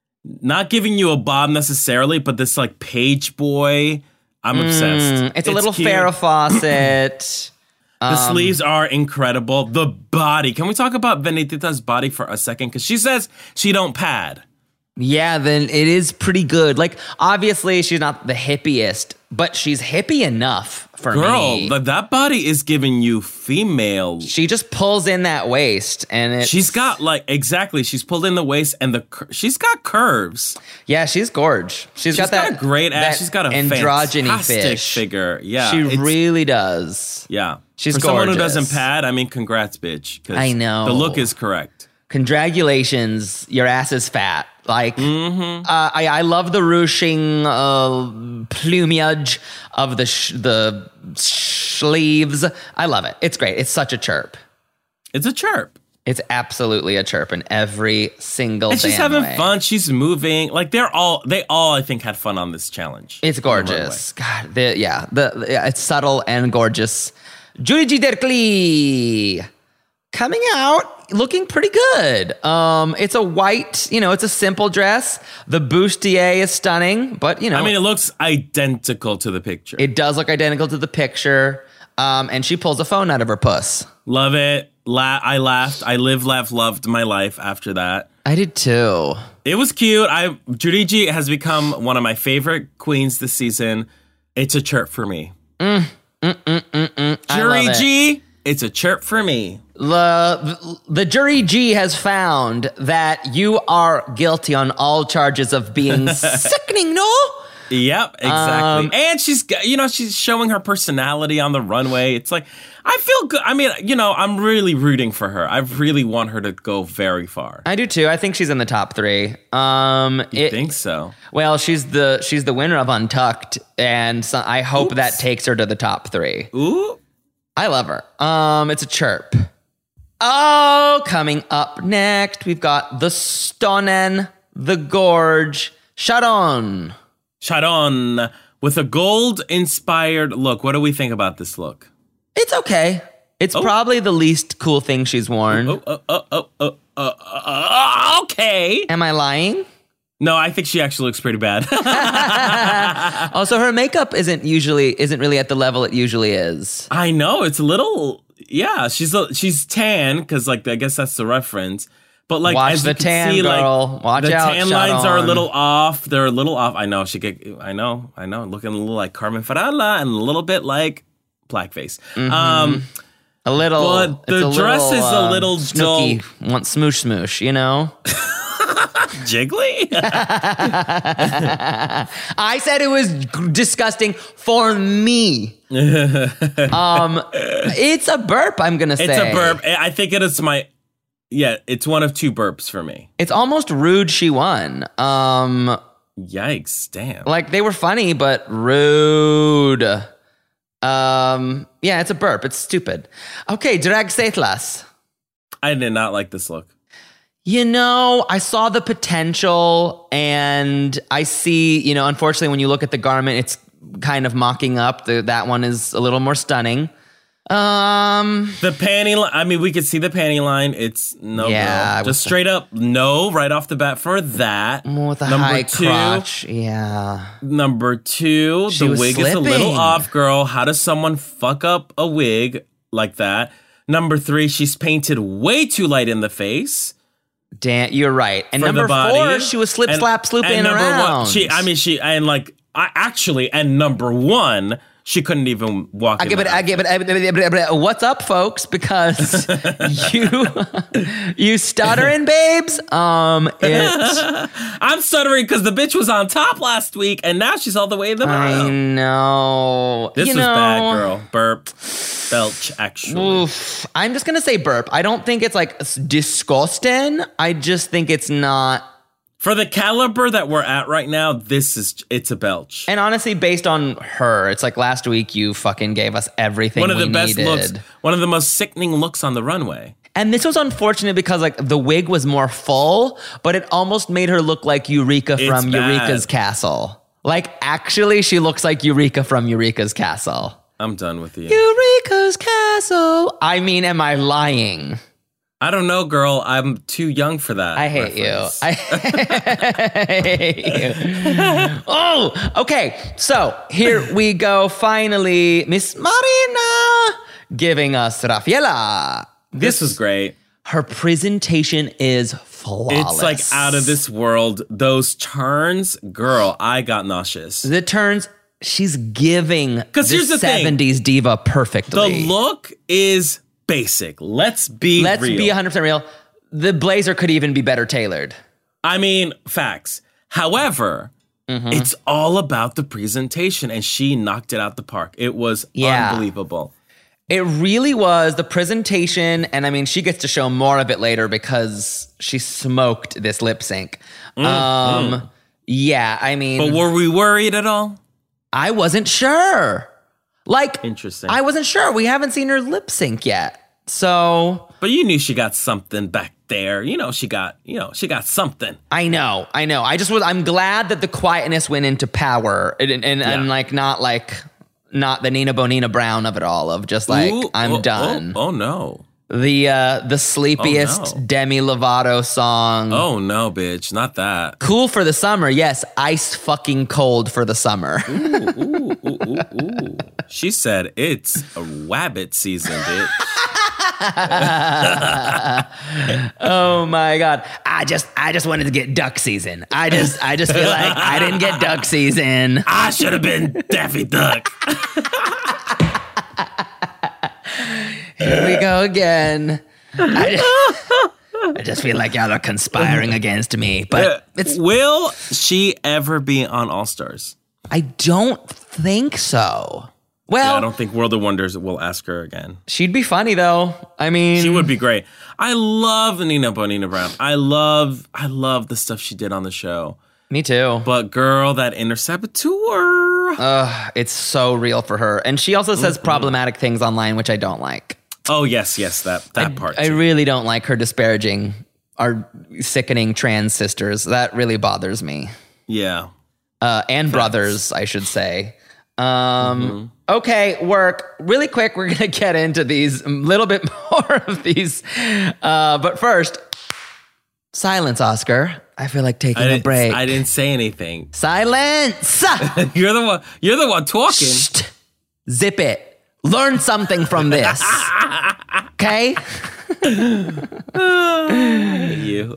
not giving you a bob necessarily, but this like page boy. I'm obsessed. Mm, it's a little cute. Farrah Fawcett. The Um, sleeves are incredible. The body. Can we talk about Benedicta's body for a second? Because she says she don't pad. Yeah, then it is pretty good. Like, obviously, she's not the hippiest, but she's hippie enough for Girl, me. th- that body is giving you female. She just pulls in that waist, and it's, She's got like exactly. She's pulled in the waist and the. Cur- she's got curves. yeah, she's gorge. She's She's got got, that a great ass. that She's got a androgyny fantastic fish. figure. Yeah, she it's- really does. Yeah, She's for someone who gorgeous. doesn't pad. I mean, congrats, bitch. 'cause I know. the look is correct. Congratulations, your ass is fat. Like, Mm-hmm. uh, I, I love the ruching uh, plumage of the sh- the sleeves. I love it. It's great. It's such a chirp. It's a chirp. It's absolutely a chirp in every single. And she's damn having way. fun. She's moving. Like they're all. They all, I think, had fun on this challenge. It's gorgeous. God, the, yeah, the yeah, it's subtle and gorgeous. Julie G. Derkly coming out looking pretty good. Um, it's a white, you know, it's a simple dress. The bustier is stunning, but you know, I mean, it looks identical to the picture. it does look identical to the picture. Um, and she pulls a phone out of her puss. Love it. La- I laughed. I live, laugh, loved my life after that. I did too. It was cute. I Judy G has become one of my favorite queens this season. It's a chirp for me. Mm, mm, mm, mm, mm. I Jury love it. G, it's a chirp for me. The, the jury G has found that you are guilty on all charges of being sickening, no? Yep, exactly. Um, and she's, got- you know, she's showing her personality on the runway. It's like, I feel good. I mean, you know, I'm really rooting for her. I really want her to go very far. I do too. I think she's in the top three. Um, I it, think so. Well, she's the she's the winner of Untucked, and so I hope Oops. that takes her to the top three. Ooh. I love her. Um, it's a chirp. Oh, coming up next, we've got the Stunning, the Gorge, Sharon. Sharon with a gold-inspired look. What do we think about this look? It's okay. It's probably the least cool thing she's worn. Oh, oh, oh, oh, oh, oh, oh, okay. Am I lying? No, I think she actually looks pretty bad. Also, her makeup isn't usually isn't really at the level it usually is. I know it's a little. Yeah, she's a, she's tan because like I guess that's the reference. But like Watch as the you can tan, see, girl. like Watch the out, tan lines are a Sharon. little off. They're a little off. I know she get. I know. I know. Looking a little like Carmen Farala and a little bit like blackface. Mm-hmm. Um, A little. But the it's a dress little, is a uh, little snooky. Want smoosh smoosh, you know? jiggly. I said it was g- disgusting for me. um, it's a burp, I'm going to say. It's a burp. I think it is my. Yeah, it's one of two burps for me. It's almost rude she won. Um, Yikes! Damn. like, they were funny, but rude. Um, yeah, it's a burp. It's stupid. Okay, Drag Setlas. I did not like this look. You know, I saw the potential, and I see, you know, unfortunately, when you look at the garment, it's kind of mocking up. The, that one is a little more stunning. Um, The panty line. I mean, we could see the panty line. It's no, Yeah, girl. with Just straight up no, right off the bat for that. with a number high two, crotch. Yeah. Number two, She the was wig is a little slipping. off, girl. How does someone fuck up a wig like that? Number three, she's painted way too light in the face. Dan, you're right. And For number the body. four, she was slip, And- slap, slooping and number around. One, she, I mean, she and like I actually, and number one, she couldn't even walk. I in give it. that I give it. I give it- I give it- What's up, folks? Because you, you stuttering, babes. Um, it. I'm stuttering because the bitch was on top last week, and now she's all the way in the I bottom. know. This you was know, bad, girl. Burp, belch. Actually, Oof. I'm just gonna say burp. I don't think it's like s- disgusting. I just think it's not. for the caliber that we're at right now, this is it's a belch. And honestly, based on her, it's like last week you fucking gave us everything One of we the best needed. looks, one of the most sickening looks on the runway. And this was unfortunate because like the wig was more full, but it almost made her look like Eureka It's from bad. Eureka's Castle. Like actually she looks like Eureka from Eureka's Castle. I'm done with you. Eureka's Castle. I mean, am I lying? I don't know, girl. I'm too young for that. I hate reference. you. I hate you. Oh, okay. So here we go. Finally, Miss Marina giving us Rafaela. This was great. Her presentation is flawless. It's like out of this world. Those turns, girl, I got nauseous. The turns, she's giving the here's the thing. seventies diva The perfectly. look is basic. Let's be Let's real. be one hundred percent real. The blazer could even be better tailored. I mean, facts. However, Mm-hmm. it's all about the presentation, and she knocked it out the park. It was Yeah. unbelievable. It really was the presentation, and I mean, she gets to show more of it later because she smoked this lip sync. um, yeah, I mean, But were we worried at all? I wasn't sure. Like, Interesting. I wasn't sure. We haven't seen her lip sync yet, so But you knew she got something back there. You know, she got, you know, she got something. I know, I know. I just was. I'm glad that the quietness went into power, and and, and, and Yeah. like not like not the Nina Bonina Brown of it all. Of just like Ooh, I'm oh, done. Oh, oh, no. The uh, the sleepiest Oh, no. Demi Lovato song. Oh no, bitch. Not that. Cool for the summer, yes. Ice fucking cold for the summer. Ooh, ooh, ooh, ooh. She said it's a wabbit season, bitch. Oh my god! I just, I just wanted to get duck season. I just, I just feel like I didn't get duck season. I should have been Daffy Duck. Here we go again. I just, I just feel like y'all are conspiring against me, but it's. Will she ever be on All Stars? I don't think so. Well, Yeah, I don't think World of Wonders will ask her again. she'd be funny though. I mean, She would be great. I love Nina Bonina Brown. I love, I love the stuff she did on the show. Me too. But girl, that Intercept tour. Ugh, it's so real for her, and she also says problematic things online, which I don't like. Oh yes, yes, that that part. I too. really don't like her disparaging our sickening trans sisters. That really bothers me. yeah. Uh, and brothers, I should say. Um, Okay, work. Really quick, we're going to get into these, a little bit more of these. Uh, but first, silence, Oscar. I feel like taking I a didn't, break. I didn't say anything. Silence! You're the one. You're the one talking. Shh. Zip it. Learn something from this. Okay? You.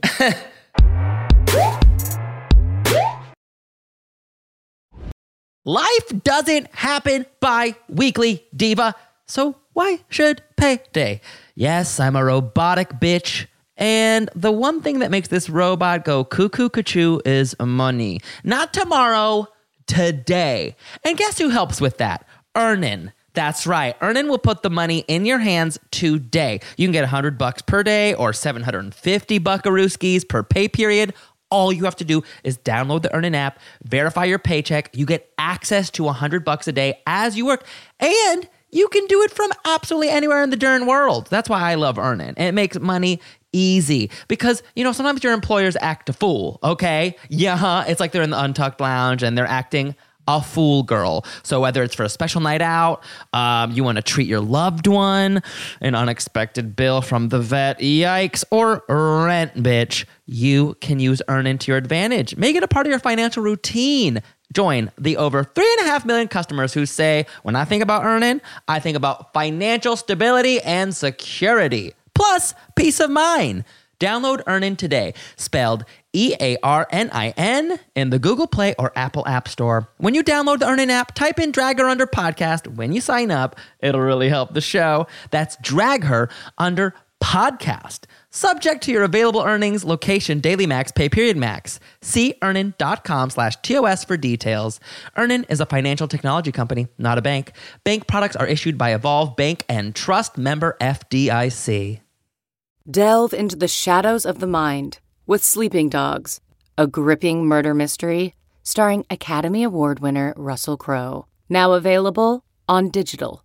Life doesn't happen bi-weekly, diva. So why should payday? Yes, I'm a robotic bitch. And the one thing that makes this robot go cuckoo cuckoo is money. Not tomorrow, today. And guess who helps with that? Earnin. That's right. Earnin will put the money in your hands today. You can get one hundred bucks per day or seven hundred fifty buckarooskies per pay period. All you have to do is download the Earnin app, verify your paycheck. You get access to one hundred bucks a day as you work. And you can do it from absolutely anywhere in the darn world. That's why I love Earnin. And it makes money easy because, you know, sometimes your employers act a fool, okay? Yeah, it's like they're in the Untucked Lounge and they're acting a fool girl. So whether it's for a special night out, um, you want to treat your loved one, an unexpected bill from the vet, yikes, or rent, bitch, you can use Earnin to your advantage. Make it a part of your financial routine. Join the over three and a half million customers who say, when I think about Earnin, I think about financial stability and security, plus peace of mind. Download Earnin today, spelled E A R N I N, in the Google Play or Apple App Store. When you download the Earnin app, type in Drag Her Under Podcast. When you sign up, it'll really help the show. That's Drag Her Under Podcast. Subject to your available earnings, location, daily max, pay period max. See earnin.com slash TOS for details. Earnin is a financial technology company, not a bank. Bank products are issued by Evolve Bank and Trust member F D I C. Delve into the shadows of the mind with Sleeping Dogs, a gripping murder mystery starring Academy Award winner Russell Crowe. Now available on digital.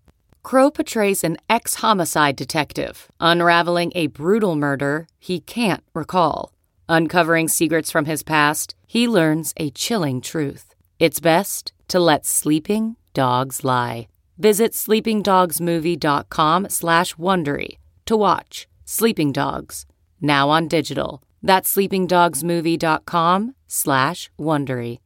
Crow portrays an ex-homicide detective, unraveling a brutal murder he can't recall. Uncovering secrets from his past, he learns a chilling truth. It's best to let sleeping dogs lie. Visit sleepingdogsmovie.com slash Wondery to watch Sleeping Dogs, now on digital. That's sleepingdogsmovie.com slash Wondery.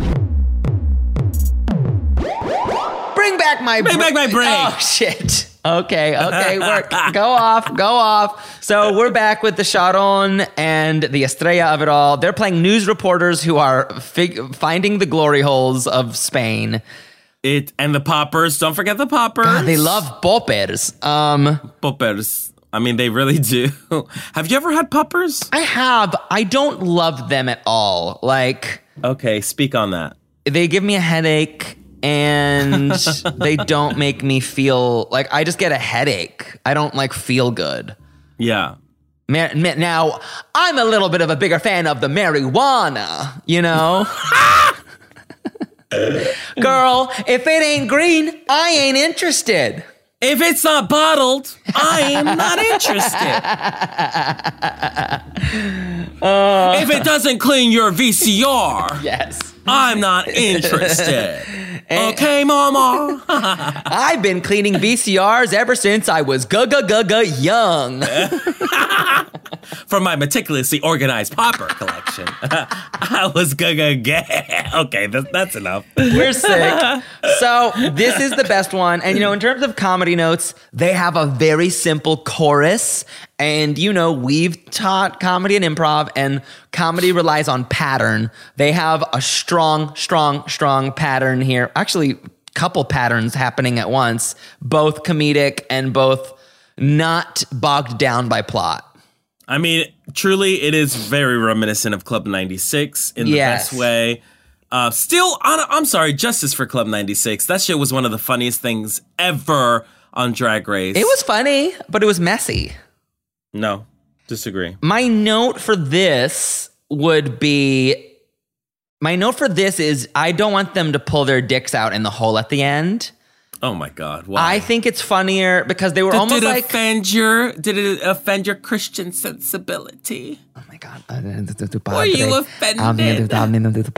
Bring back my Bring back my brain. Oh, shit. Okay, okay, work. Go off, go off. So we're back with the Sharon and the Estrella of it all. They're playing news reporters who are fig- finding the glory holes of Spain. It and the poppers. Don't forget the poppers. God, they love poppers. Um, poppers. I mean, they really do. Have you ever had poppers? I have. I don't love them at all. Like, okay, speak on that. They give me a headache. And they don't make me feel like I just get a headache. I don't like feel good. Yeah. Ma- ma- now, I'm a little bit of a bigger fan of the marijuana, you know? Girl, if it ain't green, I ain't interested. If it's not bottled, I am not interested. uh, if it doesn't clean your V C R, yes, I'm not interested. Okay, mama. I've been cleaning V C Rs ever since I was g-g-g-g young. From my meticulously organized popper collection, I was g-g-g. Okay, that, that's enough. We're sick. So this is the best one. And, you know, in terms of comedy notes, they have a very simple chorus. And, you know, we've taught comedy and improv, and comedy relies on pattern. They have a strong, strong, strong pattern here. Actually, a couple patterns happening at once, both comedic and both not bogged down by plot. I mean, truly, it is very reminiscent of Club ninety-six in the yes. best way. Uh, still, on, I'm sorry, justice for Club ninety-six. That shit was one of the funniest things ever on Drag Race. It was funny, but it was messy. No, disagree. My note for this would be, my note for this is I don't want them to pull their dicks out in the hole at the end. Oh my God! Why? I think it's funnier because they were did, almost did it like offend your did it offend your Christian sensibility? Oh my God! Were you offended? The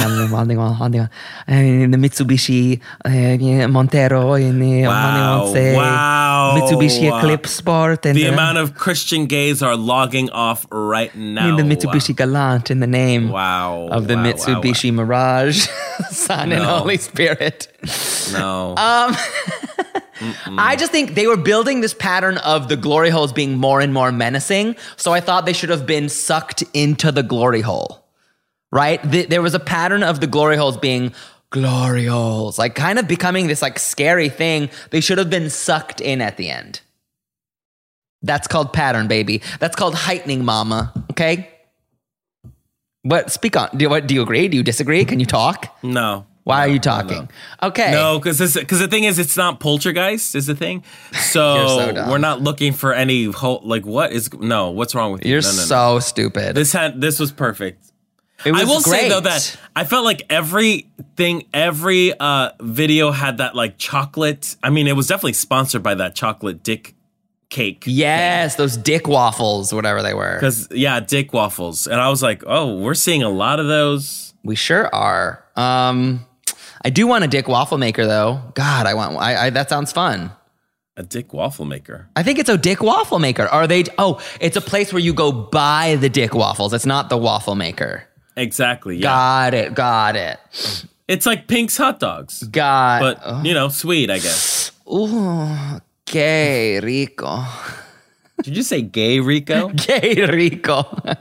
Mitsubishi Montero, wow, wow, Mitsubishi wow. Eclipse Sport, and the amount of Christian gays are logging off right now. The Mitsubishi wow. Galant in the name wow, of the wow, Mitsubishi wow, wow. Mirage, Son no. and Holy Spirit. No. Um, I just think they were building this pattern of the glory holes being more and more menacing. So I thought they should have been sucked into the glory hole, right? The, there was a pattern of the glory holes being glory holes, like kind of becoming this like scary thing. They should have been sucked in at the end. That's called pattern, baby. That's called heightening, mama. Okay. What? Speak on. Do you, what, do you agree? Do you disagree? Can you talk? No. Why no, are you talking? No, no. Okay. No, because because the thing is, it's not Poltergeist is the thing. So, so we're not looking for any whole, like, what is, no, what's wrong with you? You're no, no, so no. stupid. This had, this was perfect. It was I will great. say, though, that I felt like everything, every uh, video had that, like, chocolate. I mean, it was definitely sponsored by that chocolate dick cake. Yes, thing. Those dick waffles, whatever they were. Because, yeah, dick waffles. And I was like, oh, we're seeing a lot of those. We sure are. Um... I do want a dick waffle maker, though. God, I want. I, I that sounds fun. A dick waffle maker. I think it's a dick waffle maker. Are they? Oh, it's a place where you go buy the dick waffles. It's not the waffle maker. Exactly. Yeah. Got it. Got it. It's like Pink's hot dogs. Got. But oh. you know, sweet, I guess. Ooh, que rico. Did you say gay Rico? Gay Rico.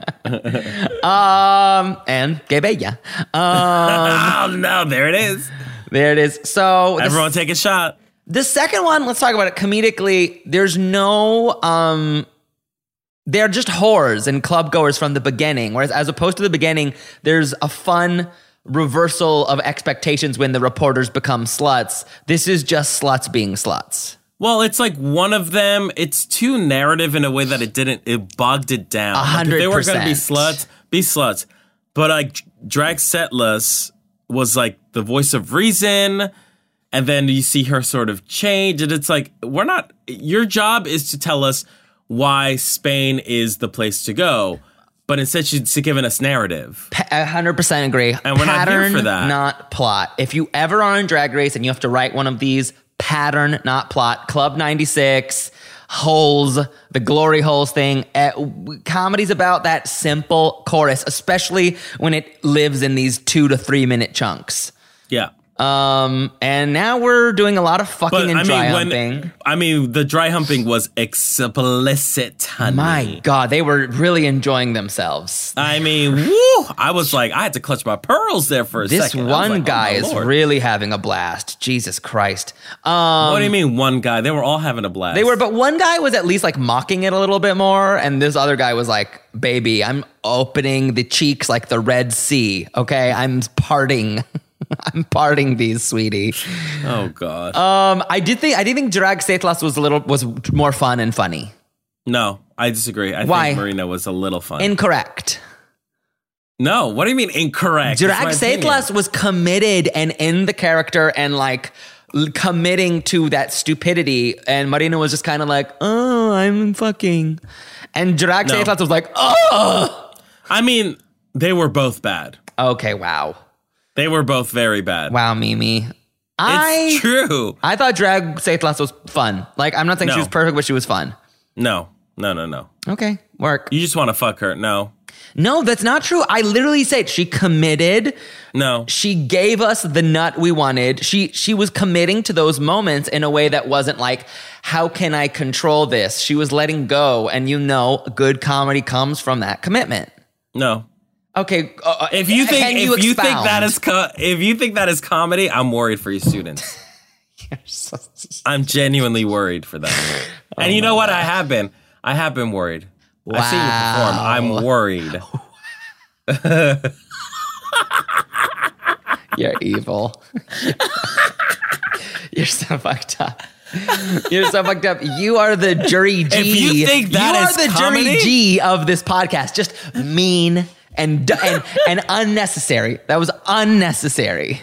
um, and que bella. Um, oh, no, there it is. There it is. So everyone take a shot. The second one, let's talk about it comedically. There's no, um, they're just whores and club goers from the beginning. Whereas as opposed to the beginning, there's a fun reversal of expectations when the reporters become sluts. This is just sluts being sluts. Well, it's like one of them, it's too narrative in a way that it didn't, it bogged it down. A hundred percent. Like if they were going to be sluts, be sluts. But like Drag Setless was like the voice of reason. And then you see her sort of change. And it's like, we're not, your job is to tell us why Spain is the place to go. But instead, she's giving us narrative. one hundred percent agree. And we're pattern, not here for that. Not plot. If you ever are on Drag Race and you have to write one of these, pattern, not plot. Club ninety-six, Holes, the Glory Holes thing. Uh, comedy's about that simple chorus, especially when it lives in these two to three minute chunks. Yeah. Um, and now we're doing a lot of fucking But and I dry mean, humping. when, I mean, the dry humping was explicit, honey. My God, they were really enjoying themselves. I mean, woo! I was like, I had to clutch my pearls there for a This second. I was one like, oh, guy my is Lord. really having a blast. Jesus Christ. Um, What do you mean, one guy? They were all having a blast. They were, but one guy was at least like mocking it a little bit more, and this other guy was like, "Baby, I'm opening the cheeks like the Red Sea. Okay, I'm parting." I'm parting these, sweetie. Oh God. Um, I did think I did think Drag Setlas was a little was more fun and funny. no, I disagree. I Why? think Marina was a little fun. Incorrect. no, what do you mean incorrect? It's Drag my opinion. Setlas was committed and in the character and like l- committing to that stupidity, and Marina was just kind of like, "Oh, I'm fucking," and Drag No. Setlas was like, "Oh." I mean, they were both bad. Okay, wow, They were both very bad. wow, Mimi. I It's true. I thought Drag Setlas was fun. Like, I'm not saying she No. was perfect, but she was fun. No, no, no, no. Okay, work. You just want to fuck her. No, No, that's not true. I literally said she committed. no. She gave us the nut we wanted. She she was committing to those moments in a way that wasn't like, how can I control this? She was letting go, and you know, good comedy comes from that commitment. No. Okay, uh, If you think can if you, think expound? that is co- if you think that is comedy, I'm worried for your students. I'm genuinely worried for them. And you know what? I have been. I have been worried. I've seen you perform. I'm worried. You're evil. You're so fucked up. You're so fucked up. You are the jury G. If you think that you is are the comedy? jury G of this podcast. Just mean and and and unnecessary. That was unnecessary.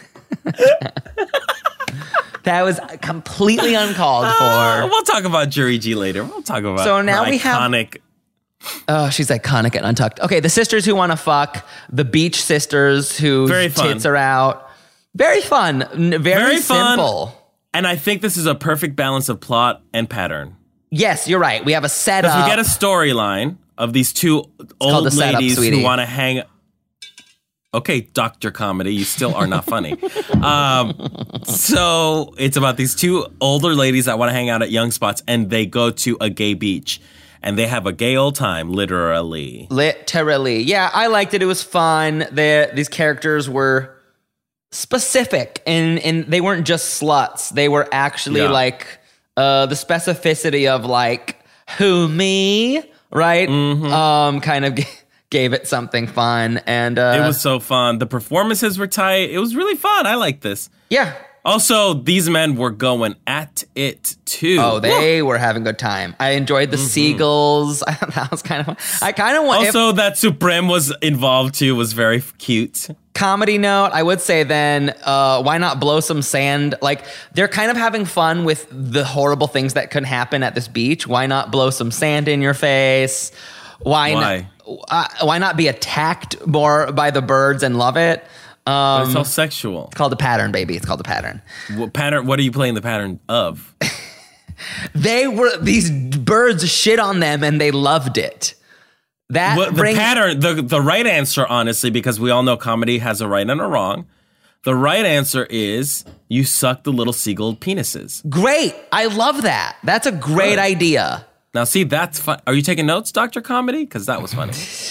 That was completely uncalled Uh, for. we'll talk about Jury G later. We'll talk about So now her we have- iconic. Oh, she's iconic and untucked. Okay, the sisters who want to fuck, the beach sisters whose Very fun. tits are out. Very fun. N- Very, Very fun. simple. And I think this is a perfect balance of plot and pattern. Yes, you're right. We have a setup. Because we get a storyline of these two called old a setup, ladies sweetie. who want to hang. Okay, Doctor Comedy, you still are not funny. um, so it's about these two older ladies that want to hang out at young spots, and they go to a gay beach, and they have a gay old time, literally. Literally. Yeah, I liked it. It was fun. The, these characters were specific, and, and they weren't just sluts. They were actually Yeah. like uh, the specificity of like, who, me? Right? Mm-hmm. Um, kind of g- gave it something fun. And uh, It was so fun. The performances were tight. It was really fun. I like this. yeah. Also, these men were going at it too. Oh, they were having a good time. I enjoyed the seagulls. That was kind of fun. I kind of want if- Also, that Supreme was involved too was very cute. comedy note, I would say then, uh, why not blow some sand? Like, they're kind of having fun with the horrible things that could happen at this beach. Why not blow some sand in your face? Why, Why? Not, uh, why not be attacked more by the birds and love it? But Um, it's all sexual. it's called a pattern, baby. It's called a pattern. What pattern? What are you playing the pattern of? They were, these birds shit on them and they loved it. That What, the brings, pattern, the the right answer, honestly, because we all know comedy has a right and a wrong. The right answer is you suck the little seagull penises. great. I love that. That's a great Good. idea. Now, see, that's fun. Are you taking notes, Doctor Comedy? Because that was funny.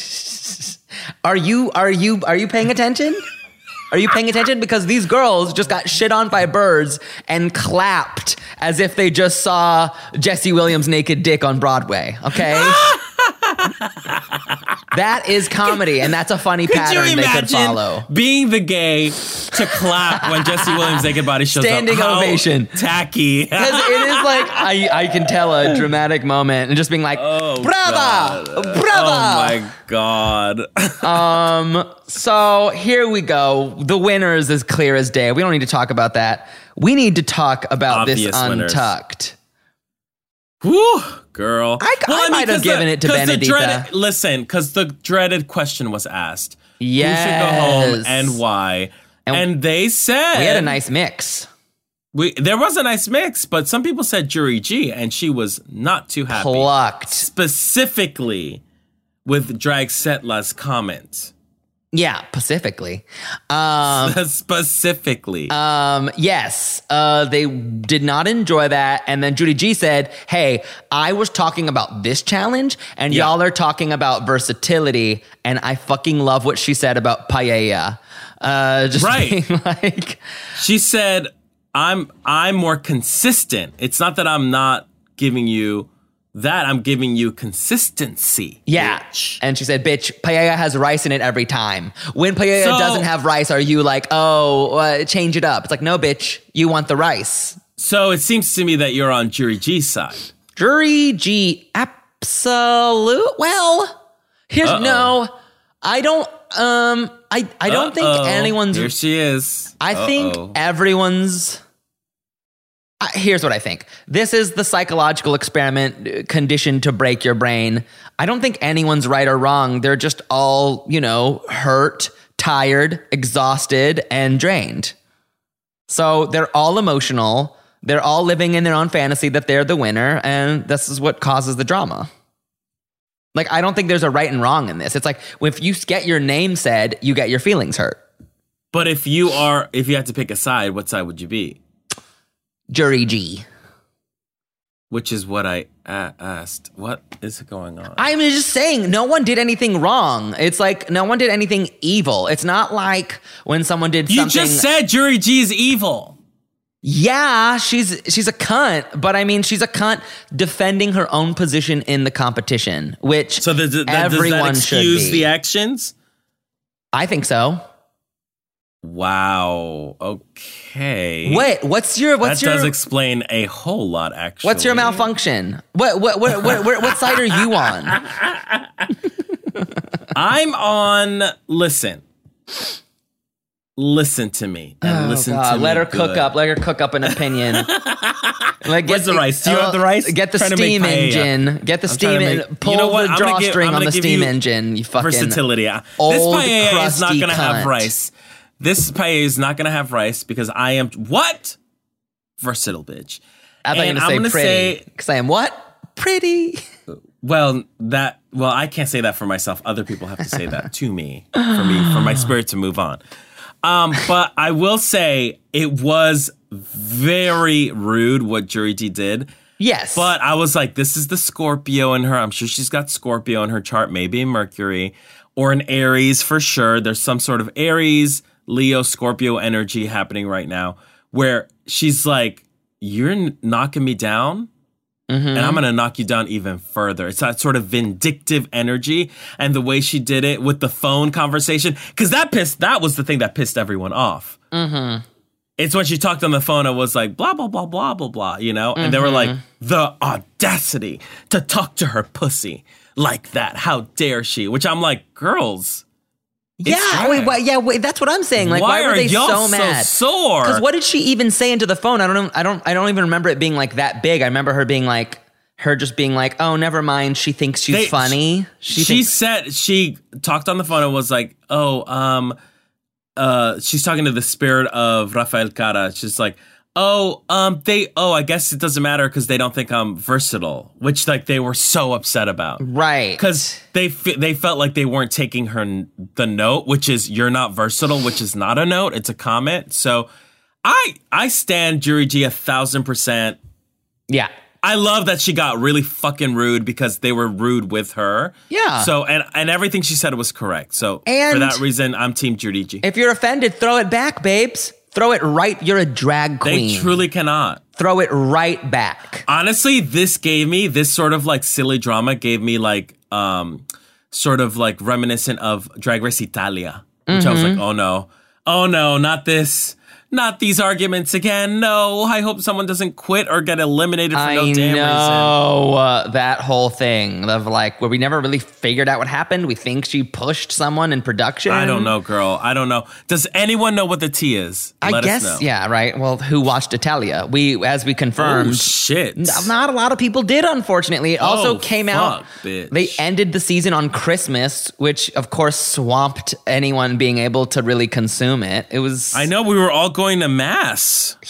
Are you are you are you paying attention? Are you paying attention? Because these girls just got shit on by birds and clapped as if they just saw Jesse Williams' naked dick on Broadway. Okay. That is comedy, and that's a funny Could pattern you they could imagine follow. being the gay to clap when Jesse Williams' Naked Body shows Standing up? How ovation. tacky. Because it is like, I, I can tell a dramatic moment and just being like, Oh, brava, God. brava. Oh my God. Um, so here we go. The winner is as clear as day. We don't need to talk about that. We need to talk about Obvious this winners. Untucked. Whew, girl. I- I might have 'cause given it to 'cause the Benedita. dreaded- listen, because the dreaded question was asked. Yes. Who should go home and why? And- And, they said We had a nice mix. we there was a nice mix, but some people said Jury G, and she was not too happy. Plucked. Specifically with Drag Setla's comment. Yeah, Pacifically. Um, Specifically. um, yes, uh, they did not enjoy that. And then Judy G said, hey, I was talking about this challenge and Yeah. y'all are talking about versatility. And I fucking love what she said about paella. Uh, just Right. being like, She said, I'm I'm more consistent. It's not that I'm not giving you that, I'm giving you consistency. yeah. bitch. And she said, bitch, paella has rice in it every time. When paella So- doesn't have rice, are you like, oh, uh, change it up? It's like, no, bitch, you want the rice. So it seems to me that you're on Jury G's side. Jury G, absolute. Well, here's Uh-oh. no. I don't. Um, I I don't think Uh-oh. anyone's. Here she is. I think Uh-oh. everyone's. I, here's what I think. This is the psychological experiment uh, conditioned to break your brain. I don't think anyone's right or wrong. They're just all, you know, hurt, tired, exhausted, and drained. So they're all emotional. They're all living in their own fantasy that they're the winner, and this is what causes the drama. Like, I don't think there's a right and wrong in this. It's like, if you get your name said, you get your feelings hurt. But if you are, if you had to pick a side, what side would you be? Jury G. Which is what I a- asked. What is going on? I'm just saying, no one did anything wrong. It's like, no one did anything evil. It's not like when someone did you something. just said Jury G is evil. Yeah, she's she's a cunt, but I mean, she's a cunt defending her own position in the competition, which So the, the, does everyone that should excuse be. the actions? I think so. Wow. Okay. Wait, what's your what's that your does explain a whole lot, actually. what's your malfunction? What what what what, what, what side are you on? I'm on. Listen. Listen to me and Oh, listen God, to me. let her cook good. up. Let her cook up an opinion. Like, Where's the rice? Do you have the rice? Get the Trying to make steam paella. engine. Get the I'm steam trying to engine. make- Pull you know what? the I'm gonna give- drawstring I'm on gonna the give steam you engine. You fucking Versatility. This old, paella is not crusty going to have cunt. rice. This paella is not going to have rice because I am what? Versatile bitch. I thought you And were I'm going gonna to say pretty. say- Because I am what? Pretty. Well, that well, I can't say that for myself. Other people have to say that to me for me for my spirit to move on. Um, but I will say it was very rude what Jury G did. Yes. But I was like, this is the Scorpio in her. I'm sure she's got Scorpio in her chart, maybe in Mercury or an Aries for sure. There's some sort of Aries, Leo, Scorpio energy happening right now where she's like, you're n- knocking me down. Mm-hmm. And I'm going to knock you down even further. It's that sort of vindictive energy and the way she did it with the phone conversation. Because that pissed, that was the thing that pissed everyone off. Mm-hmm. It's when she talked on the phone and was like, blah, blah, blah, blah, blah, blah, you know? And they were like, the audacity to talk to her pussy like that. How dare she? Which I'm like, girls. it's yeah, drag. wait, wait, yeah, wait, that's what I'm saying. Like, why, Why were are they y'all so so mad? sore? Because what did she even say into the phone? I don't know. I don't. I don't even remember it being like that big. I remember her being like, her just being like, "Oh, never mind. She thinks she's They- funny." She, thinks- said she talked on the phone and was like, "Oh, um, uh, she's talking to the spirit of Rafael Cara. She's like, oh, um, they, oh, I guess it doesn't matter because they don't think I'm versatile," which like they were so upset about, right? Because they f- they felt like they weren't taking her n- the note, which is you're not versatile, which is not a note, it's a comment. So I I stand Jury G a thousand percent. Yeah. I love that she got really fucking rude because they were rude with her. Yeah. So, and and everything she said was correct. So, And- for that reason, I'm Team Judy G. If you're offended, throw it back, babes. Throw it right. You're a drag queen. They truly cannot. Throw it right back. Honestly, this gave me, this sort of like silly drama gave me like um sort of like reminiscent of Drag Race Italia, which Mm-hmm. I was like, oh no, oh no, not this. Not these arguments again. No, I hope someone doesn't quit or get eliminated for I no damn reason. know uh, that whole thing of like where we never really figured out what happened. We think she pushed someone in production. I don't know, girl. I don't know. Does anyone know what the T is? I Let guess, us know. yeah, right. Well, who watched Italia? We, as we confirmed, Oh, shit. n- not a lot of people did, unfortunately. It also Oh, came out, fuck, bitch. they ended the season on Christmas, which of course swamped anyone being able to really consume it. It was, I know we were all going to mass.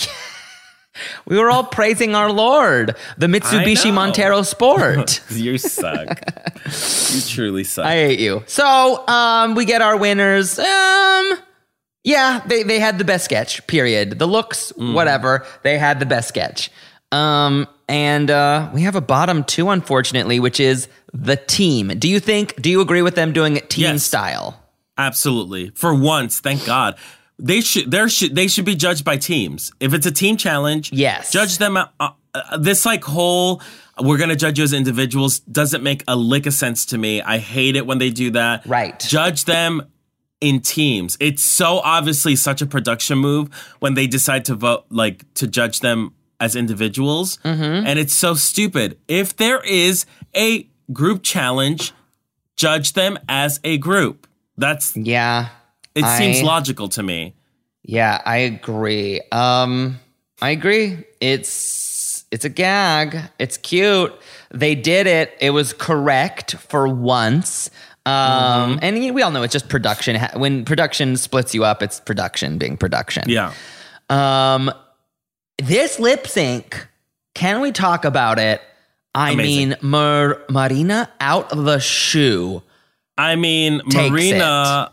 we were all praising our Lord, the Mitsubishi know. Montero Sport. You suck. You truly suck. I hate you. So, um, we get our winners. Um, yeah, they, they had the best sketch, period. The looks, whatever, they had the best sketch. Um, and uh, we have a bottom two, unfortunately, which is the team. Do you think, do you agree with them doing it team Yes. style? Absolutely. For once, thank God. They should there should they should be judged by teams. If it's a team challenge, Yes. judge them. Uh, uh, this like whole we're gonna judge you as individuals doesn't make a lick of sense to me. I hate it when they do that. Right. Judge them in teams. It's so obviously such a production move when they decide to vote like to judge them as individuals, Mm-hmm. and it's so stupid. If there is a group challenge, judge them as a group. That's Yeah. it I- seems logical to me. Yeah, I agree. Um, I agree. It's it's a gag. It's cute. They did it. It was correct for once. Um, and we all know it's just production. When production splits you up, it's production being production. Yeah. Um, this lip sync. Can we talk about it? I Amazing. mean, Mar- Marina out the shoe. I mean, Takes Marina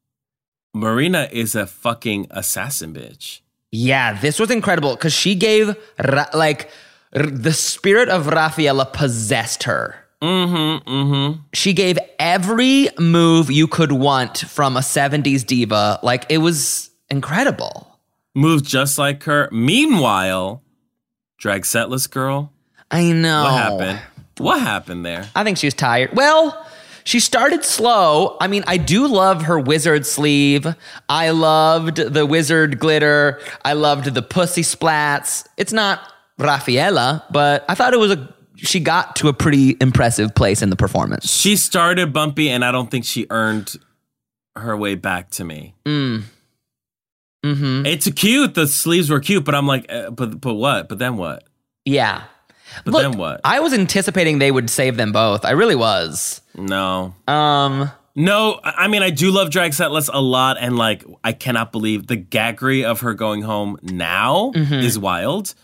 Marina is a fucking assassin bitch. Yeah, this was incredible because she gave Ra- like r- the spirit of Rafaela possessed her. Mm-hmm. Mm-hmm. She gave every move you could want from a seventies diva. Like it was incredible. Moved just like her. Meanwhile, drag setless girl. I know. What happened? What happened there? I think she was tired. Well, she started slow. I mean, I do love her wizard sleeve. I loved the wizard glitter. I loved the pussy splats. It's not Rafaela, but I thought it was a. She got to a pretty impressive place in the performance. She started bumpy, and I don't think she earned her way back to me. Mm. Mm-hmm. It's cute. The sleeves were cute, but I'm like, uh, but but what? But then what? Yeah. But Look, then what? I was anticipating they would save them both. I really was. No. Um. No, I I mean, I do love Drag Setless a lot, and like, I cannot believe the gaggery of her going home now Mm-hmm. is wild.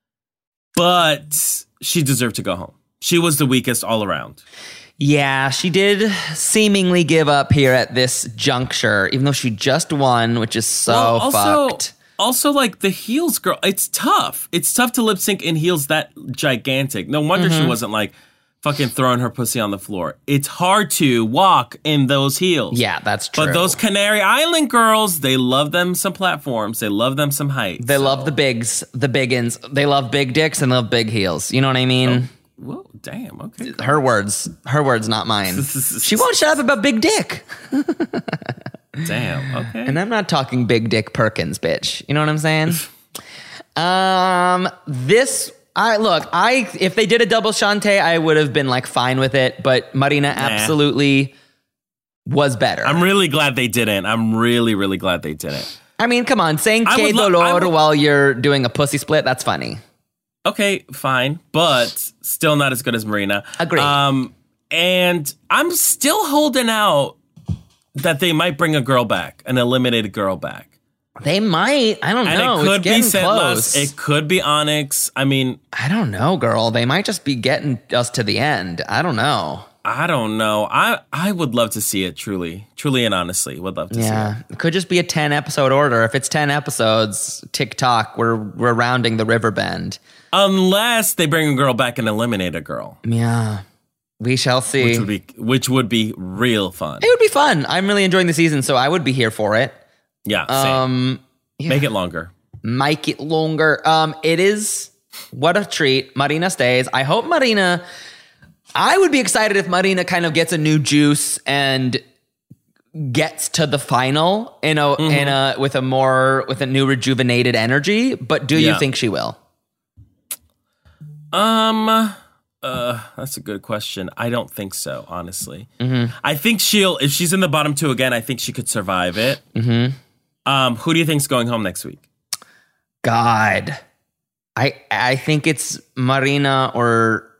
But she deserved to go home. She was the weakest all around. Yeah, she did seemingly give up here at this juncture, even though she just won, which is so Well, also, fucked. also, like the heels, girl, it's tough. It's tough to lip sync in heels that gigantic. No wonder Mm-hmm. she wasn't like fucking throwing her pussy on the floor. It's hard to walk in those heels. Yeah, that's true. But those Canary Island girls, they love them some platforms. They love them some height. They love the bigs, the biggins. They love big dicks and love big heels. You know what I mean? Whoa, damn. Okay. Her words. Her words, not mine. She won't shut up about big dick. Damn. Okay. And I'm not talking big dick Perkins, bitch. You know what I'm saying? um, this, I look, I if they did a double Shantae, I would have been like fine with it. But Marina absolutely was better. I'm really glad they didn't. I'm really, really glad they didn't. I mean, come on, saying I que would lo- I dolor would- while you're doing a pussy split, that's funny. Okay, fine, but still not as good as Marina. Agreed. Um, and I'm still holding out that they might bring a girl back, an eliminated girl back. They might. I don't And know. it could it's be getting Settlers. close. It could be Onyx. I mean, I don't know, girl. They might just be getting us to the end. I don't know. I don't know. I I would love to see it. Truly, truly, and honestly, would love to see it. Yeah, it could just be a ten episode order. If it's ten episodes, TikTok, we're we're rounding the river bend. Unless they bring a girl back and eliminate a girl, Yeah, we shall see. which would be which would be real fun. It would be fun. I'm really enjoying the season, so I would be here for it. Yeah, same. Um, yeah. Make it longer. Make it longer. Um, it is what a treat. Marina stays. I hope Marina I would be excited if Marina kind of gets a new juice and gets to the final in a mm-hmm. in a with a more with a new rejuvenated energy. But do yeah. you think she will? Um, uh, that's a good question. I don't think so, honestly. Mm-hmm. I think she'll if she's in the bottom two again. I think she could survive it. Mm-hmm. Um, who do you think's going home next week? God, I I think it's Marina or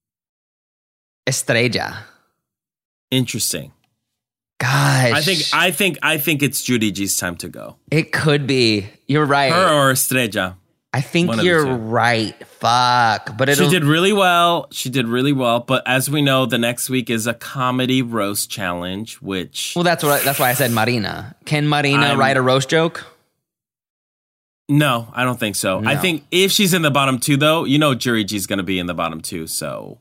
Estrella. Interesting. Gosh. I think I think I think it's Judy G's time to go. It could be. You're right. Her or Estrella. I think you're right. Fuck. But it'll... She did really well. She did really well. But as we know, the next week is a comedy roast challenge, which Well, that's what I, that's why I said Marina. Can Marina I'm... write a roast joke? No, I don't think so. No. I think if she's in the bottom two, though, you know Jury G's going to be in the bottom two, so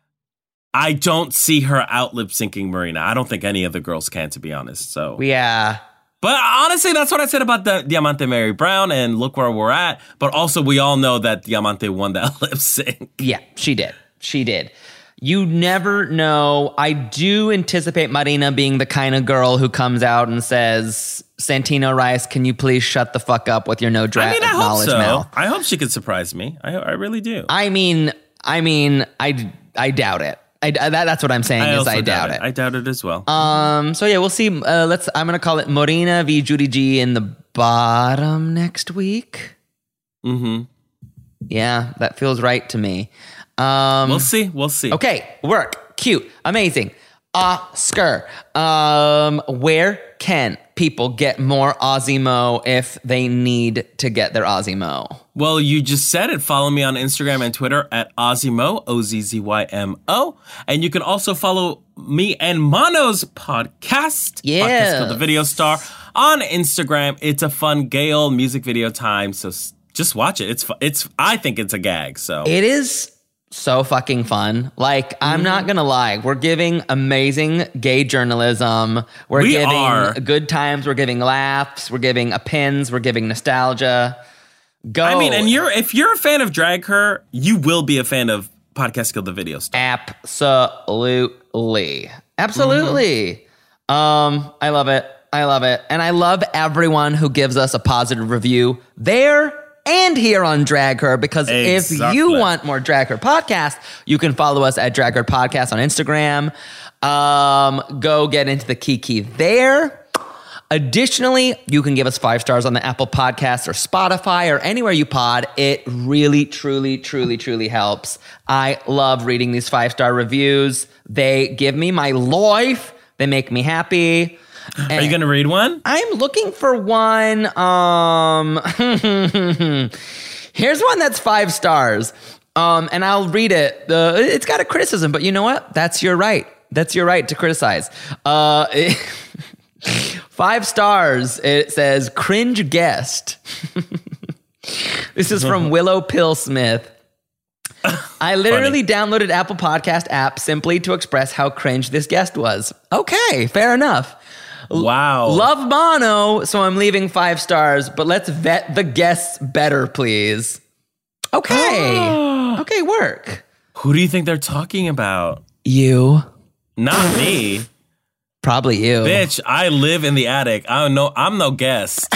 I don't see her out lip syncing Marina. I don't think any of the girls can, to be honest. So yeah. But honestly, that's what I said about the Diamante Mary Brown, and look where we're at. But also, we all know that Diamante won that lip sync. Yeah, she did. She did. You never know. I do anticipate Marina being the kind of girl who comes out and says, Santino Rice, can you please shut the fuck up with your no dra- I mean, I knowledge hope so. mouth? I hope she could surprise me. I, I really do. I mean, I mean, I, I doubt it. I, that, that's what I'm saying I is I doubt, doubt it. it. I doubt it as well. Um. So yeah, we'll see. Uh, let's. I'm gonna call it Marina v Judy G in the bottom next week. Mm-hmm. Yeah, that feels right to me. Um. We'll see. We'll see. Okay. Work. Cute. Amazing. Oscar. Um. Where can people get more Ozzymo if they need to get their Ozzymo? Well, you just said it. Follow me on Instagram and Twitter at Ozzymo, O Z Z Y M O. And you can also follow me and Mono's podcast, yes. Podcast called The Video Star, on Instagram. It's a fun gay old music video time, so just watch it. It's fu- it's. I think it's a gag. So it is so fucking fun. Like, I'm mm-hmm. not gonna lie. We're giving amazing gay journalism. We're we giving are. good times. We're giving laughs. We're giving a pins. We're giving nostalgia. Go. I mean, and you're if you're a fan of Drag Her, you will be a fan of Podcast Guild, The Video Star. Absolutely. Absolutely. Mm-hmm. Um, I love it. I love it. And I love everyone who gives us a positive review there and here on Drag Her, because exactly. if you want more Drag Her podcast, you can follow us at Drag Her Podcast on Instagram. Um, go get into the Kiki there. Additionally, you can give us five stars on the Apple Podcasts or Spotify or anywhere you pod. It really, truly, truly, truly helps. I love reading these five-star reviews. They give me my life. They make me happy. And are you going to read one? I'm looking for one. Um, here's one that's five stars. Um, and I'll read it. Uh, it's got a criticism, but you know what? That's your right. That's your right to criticize. Uh, it, Five stars. It says cringe guest. This is from Willow Pillsmith. I literally Funny. downloaded Apple Podcast app simply to express how cringe this guest was. Okay, fair enough. Wow. Love Mono, so I'm leaving five stars, but let's vet the guests better, please. Okay. Okay, work. Who do you think they're talking about? You. Not me. Probably you. Bitch, I live in the attic. I don't know. I'm no guest.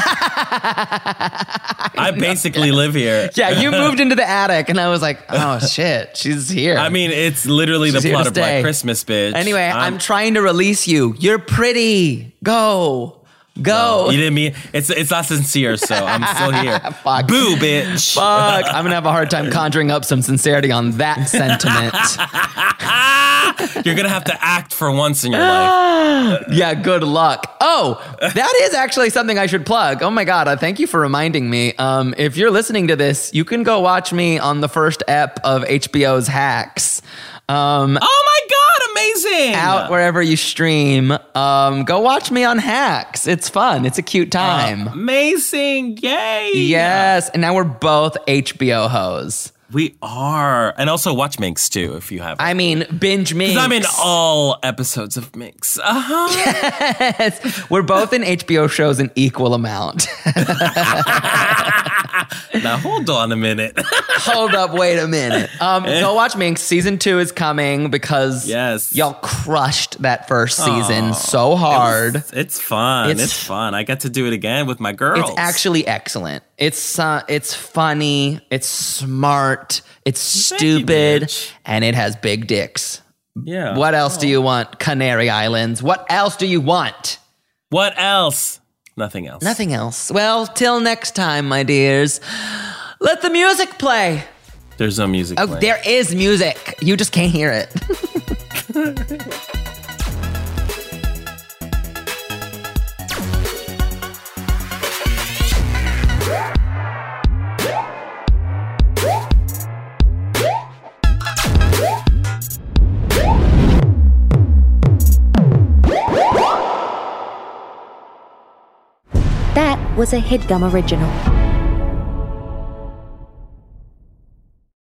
I basically live here. Yeah, you moved into the attic, and I was like, oh, shit, she's here. I mean, it's literally she's the plot of stay. Black Christmas, bitch. Anyway, I'm, I'm trying to release you. You're pretty. Go. Go. No, you didn't mean it's it's not sincere, so I'm still here. Fuck. Boo, bitch. Fuck. I'm gonna have a hard time conjuring up some sincerity on that sentiment. You're gonna have to act for once in your life. Yeah, good luck. Oh, that is actually something I should plug. Oh my God, uh, thank you for reminding me. Um, if you're listening to this, you can go watch me on the first ep of H B O's Hacks. Um, oh my God, amazing! Out wherever you stream. Um, go watch me on Hacks. It's fun. It's a cute time. Uh, amazing. Yay. Yes. And now we're both H B O hoes. We are. And also watch Minx too, if you have. I mean, binge Minx. Because I'm in all episodes of Minx. Uh-huh. Yes. We're both in H B O shows an equal amount. Now hold on a minute. Hold up, wait a minute. Um, go watch Minx. Season two is coming because Yes. y'all crushed that first season Aw. so hard. It's, it's fun. It's- It's, fun. I get to do it again with my girls. It's actually excellent. It's uh, it's funny. It's smart. It's Thank you, stupid, bitch. and it has big dicks. yeah. What else do you want? Canary Islands. What else do you want? What else? Nothing else. Nothing else. Well, till next time, my dears. Let the music play. There's no music. Oh, playing. there is music. You just can't hear it. That was a HeadGum original.